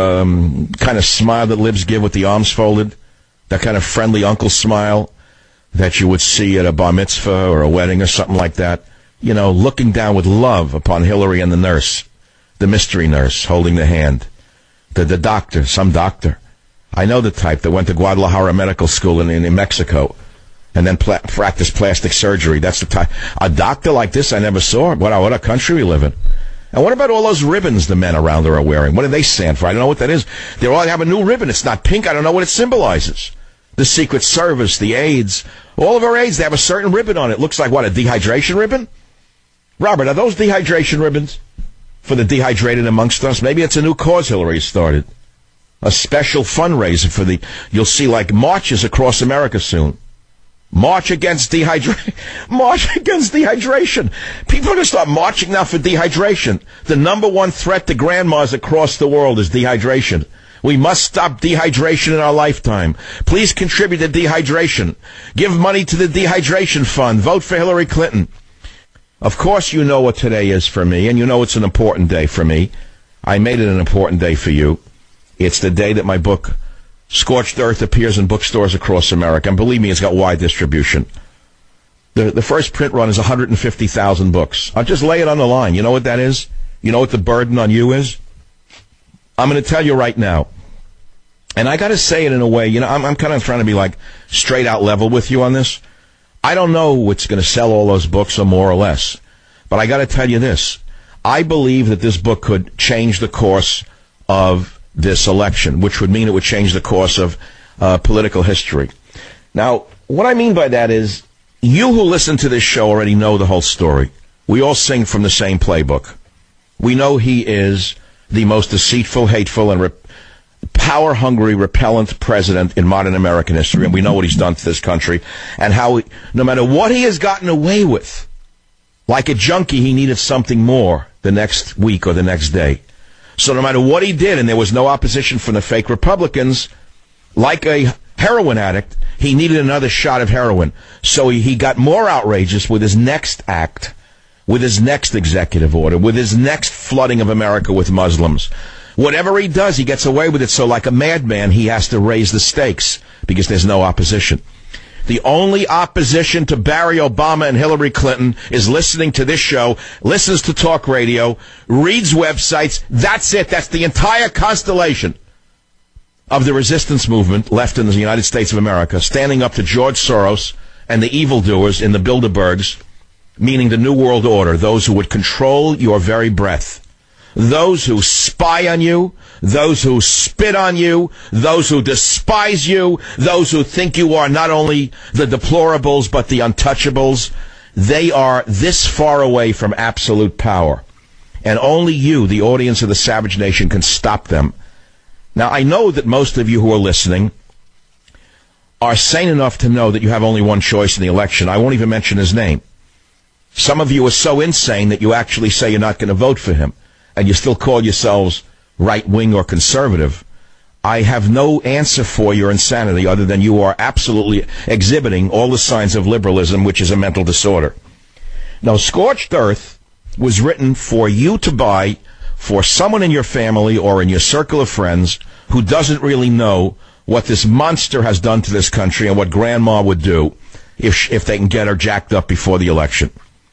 kind of smile that libs give with the arms folded. That kind of friendly uncle smile that you would see at a bar mitzvah or a wedding or something like that. You know, looking down with love upon Hillary and the nurse, the mystery nurse holding the hand. The doctor, some doctor. I know the type that went to Guadalajara Medical School in Mexico and then practiced plastic surgery. That's the type. A doctor like this I never saw. What a country we live in. And what about all those ribbons the men around her are wearing? What do they stand for? I don't know what that is. They all have a new ribbon. It's not pink. I don't know what it symbolizes. The Secret Service, the AIDS, all of our AIDS, they have a certain ribbon on it. Looks like, what, a dehydration ribbon? Robert, are those dehydration ribbons for the dehydrated amongst us? Maybe it's a new cause Hillary started. A special fundraiser for you'll see like marches across America soon. March against dehydration. March against dehydration. People are going to start marching now for dehydration. The number one threat to grandmas across the world is dehydration. We must stop dehydration in our lifetime. Please contribute to dehydration. Give money to the dehydration fund. Vote for Hillary Clinton. Of course you know what today is for me, and you know it's an important day for me. I made it an important day for you. It's the day that my book, Scorched Earth, appears in bookstores across America. And believe me, it's got wide distribution. The first print run is 150,000 books. I'll just lay it on the line. You know what that is? You know what the burden on you is? I'm going to tell you right now. And I got to say it in a way, you know, I'm kind of trying to be like straight out level with you on this. I don't know what's going to sell all those books or more or less. But I got to tell you this. I believe that this book could change the course of this election, which would mean it would change the course of political history. Now, what I mean by that is, you who listen to this show already know the whole story. We all sing from the same playbook. We know he is the most deceitful, hateful, and power-hungry, repellent president in modern American history, and we know what he's done to this country, and how, no matter what he has gotten away with, like a junkie, he needed something more the next week or the next day. So no matter what he did, and there was no opposition from the fake Republicans, like a heroin addict, he needed another shot of heroin. So he got more outrageous with his next act, with his next executive order, with his next flooding of America with Muslims. Whatever he does, he gets away with it. So like a madman, he has to raise the stakes because there's no opposition. The only opposition to Barry Obama and Hillary Clinton is listening to this show, listens to talk radio, reads websites. That's it. That's the entire constellation of the resistance movement left in the United States of America, standing up to George Soros and the evildoers in the Bilderbergs, meaning the New World Order, those who would control your very breath. Those who spy on you, those who spit on you, those who despise you, those who think you are not only the deplorables but the untouchables, they are this far away from absolute power. And only you, the audience of the Savage Nation, can stop them. Now, I know that most of you who are listening are sane enough to know that you have only one choice in the election. I won't even mention his name. Some of you are so insane that you actually say you're not going to vote for him, and you still call yourselves right-wing or conservative. I have no answer for your insanity other than you are absolutely exhibiting all the signs of liberalism, which is a mental disorder. Now, Scorched Earth was written for you to buy for someone in your family or in your circle of friends who doesn't really know what this monster has done to this country and what Grandma would do if they can get her jacked up before the election.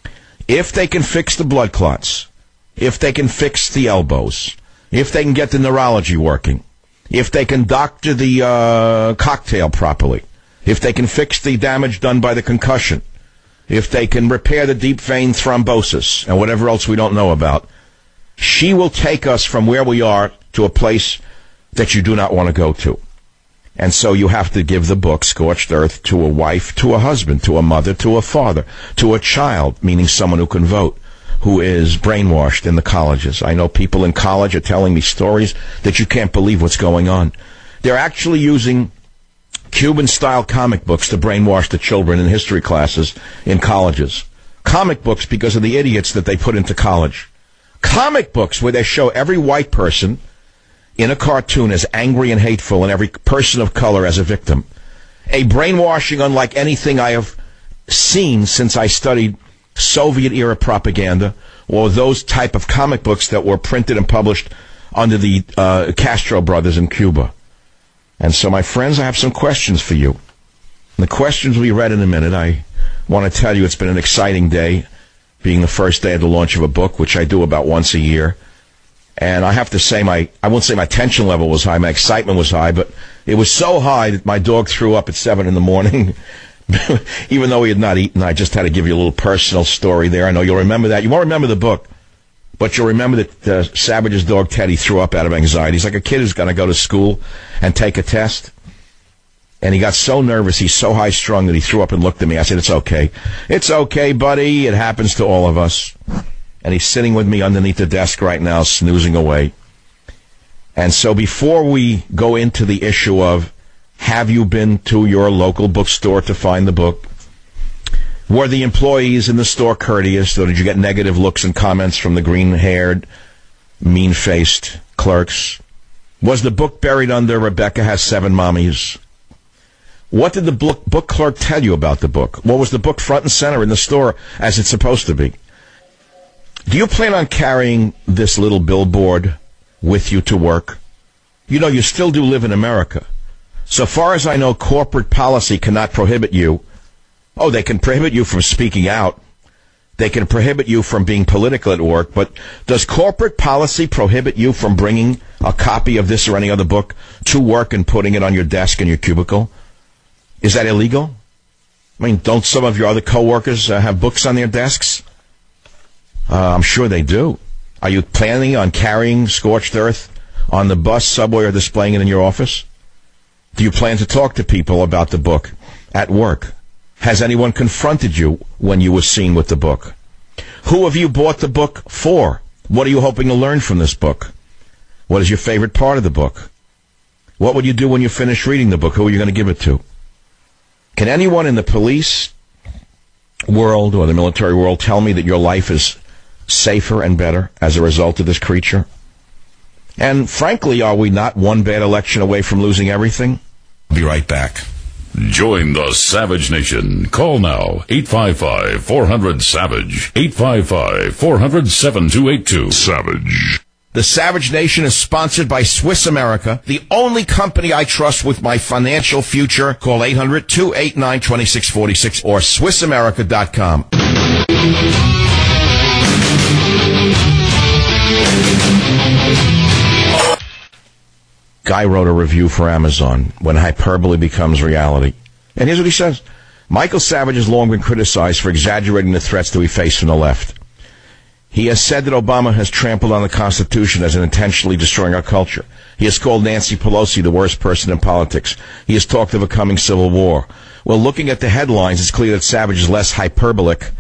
If they can fix the blood clots, if they can fix the elbows, if they can get the neurology working, if they can doctor the cocktail properly, if they can fix the damage done by the concussion, if they can repair the deep vein thrombosis and whatever else we don't know about, she will take us from where we are to a place that you do not want to go to. And so you have to give the book, Scorched Earth, to a wife, to a husband, to a mother, to a father, to a child, meaning someone who can vote, who is brainwashed in the colleges. I know people in college are telling me stories that you can't believe what's going on. They're actually using Cuban-style comic books to brainwash the children in history classes in colleges. Comic books because of the idiots that they put into college. Comic books where they show every white person in a cartoon as angry and hateful and every person of color as a victim. A brainwashing unlike anything I have seen since I studied Soviet-era propaganda or those type of comic books that were printed and published under the Castro brothers in Cuba. And so, my friends, I have some questions for you. And the questions will be read in a minute. I want to tell you it's been an exciting day, being the first day of the launch of a book, which I do about once a year. And I have to say, I won't say my tension level was high, my excitement was high, but it was so high that my dog threw up at 7 in the morning, even though he had not eaten. I just had to give you a little personal story there. I know you'll remember that. You won't remember the book, but you'll remember that Savage's dog Teddy threw up out of anxiety. He's like a kid who's going to go to school and take a test. And he got so nervous, he's so high-strung that he threw up and looked at me. I said, "It's okay. It's okay, buddy. It happens to all of us." And he's sitting with me underneath the desk right now, snoozing away. And so before we go into the issue of, have you been to your local bookstore to find the book? Were the employees in the store courteous, or did you get negative looks and comments from the green-haired, mean-faced clerks? Was the book buried under Rebecca Has 7 Mommies? What did the book clerk tell you about the book? What was the book front and center in the store as it's supposed to be? Do you plan on carrying this little billboard with you to work? You know, you still do live in America. So far as I know, corporate policy cannot prohibit you. Oh, they can prohibit you from speaking out. They can prohibit you from being political at work. But does corporate policy prohibit you from bringing a copy of this or any other book to work and putting it on your desk in your cubicle? Is that illegal? I mean, don't some of your other coworkers have books on their desks? I'm sure they do. Are you planning on carrying Scorched Earth on the bus, subway, or displaying it in your office? Do you plan to talk to people about the book at work? Has anyone confronted you when you were seen with the book? Who have you bought the book for? What are you hoping to learn from this book? What is your favorite part of the book? What would you do when you finish reading the book? Who are you going to give it to? Can anyone in the police world or the military world tell me that your life is safer and better as a result of this creature? And frankly, are we not one bad election away from losing everything? Be right back. Join the Savage Nation. Call now. 855-400-SAVAGE. 855-400-7282. Savage. The Savage Nation is sponsored by Swiss America, the only company I trust with my financial future. Call 800-289-2646 or SwissAmerica.com. Guy wrote a review for Amazon, When Hyperbole Becomes Reality. And here's what he says. Michael Savage has long been criticized for exaggerating the threats that we face from the left. He has said that Obama has trampled on the Constitution as in intentionally destroying our culture. He has called Nancy Pelosi the worst person in politics. He has talked of a coming civil war. Well, looking at the headlines, it's clear that Savage is less hyperbolic,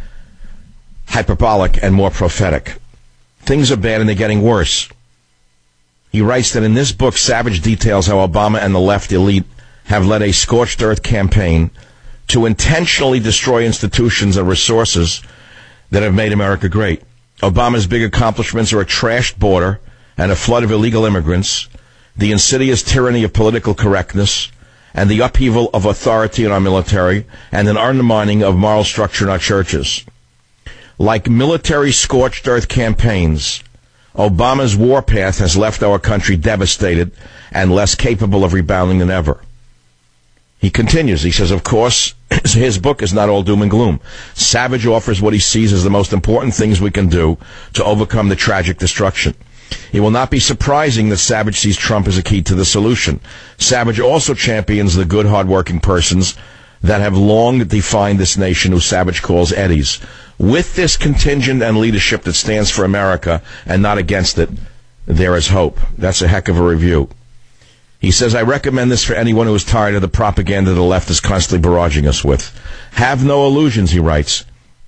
and more prophetic. Things are bad and they're getting worse. He writes that in this book, Savage details how Obama and the left elite have led a scorched earth campaign to intentionally destroy institutions and resources that have made America great. Obama's big accomplishments are a trashed border and a flood of illegal immigrants, the insidious tyranny of political correctness, and the upheaval of authority in our military, and an undermining of moral structure in our churches. Like military scorched earth campaigns, Obama's warpath has left our country devastated and less capable of rebounding than ever. He continues, he says, of course, his book is not all doom and gloom. Savage offers what he sees as the most important things we can do to overcome the tragic destruction. It will not be surprising that Savage sees Trump as a key to the solution. Savage also champions the good, hard-working persons that have long defined this nation, who Savage calls Eddies. With this contingent and leadership that stands for America and not against it, there is hope. That's a heck of a review. He says, I recommend this for anyone who is tired of the propaganda the left is constantly barraging us with. Have no illusions, he writes.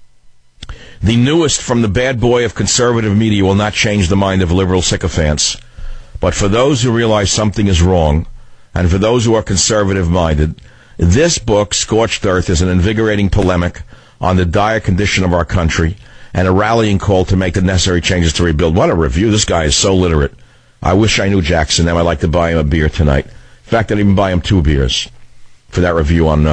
The newest from the bad boy of conservative media will not change the mind of liberal sycophants. But for those who realize something is wrong, and for those who are conservative-minded, this book, Scorched Earth, is an invigorating polemic on the dire condition of our country and a rallying call to make the necessary changes to rebuild. What a review. This guy is so literate. I wish I knew Jackson. Now I'd like to buy him a beer tonight. In fact, I'd even buy him 2 beers for that review on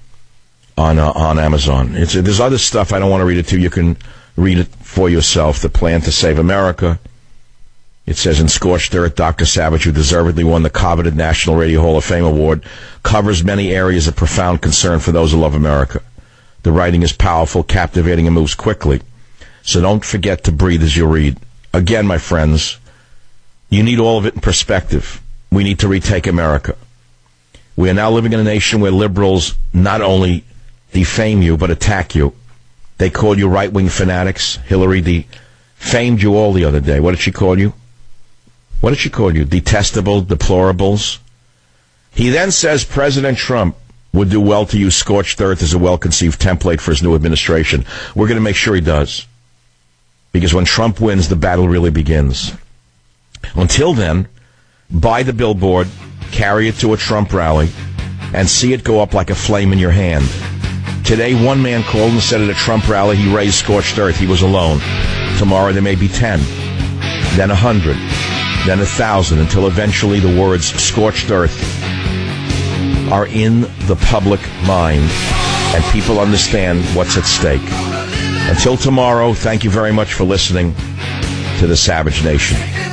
Amazon. There's other stuff. I don't want to read it to you. You can read it for yourself. The Plan to Save America. It says, in Scorched Earth, Dr. Savage, who deservedly won the coveted National Radio Hall of Fame award, covers many areas of profound concern for those who love America. The writing is powerful, captivating, and moves quickly. So don't forget to breathe as you read. Again, my friends, you need all of it in perspective. We need to retake America. We are now living in a nation where liberals not only defame you, but attack you. They call you right-wing fanatics. Hillary defamed you all the other day. What did she call you? What did she call you? Detestable, deplorables? He then says President Trump would do well to use Scorched Earth as a well-conceived template for his new administration. We're going to make sure he does. Because when Trump wins, the battle really begins. Until then, buy the billboard, carry it to a Trump rally, and see it go up like a flame in your hand. Today, one man called and said at a Trump rally he raised Scorched Earth. He was alone. Tomorrow there may be 10, then 100, then 1,000, until eventually the words Scorched Earth are in the public mind and people understand what's at stake. Until tomorrow, thank you very much for listening to the Savage Nation.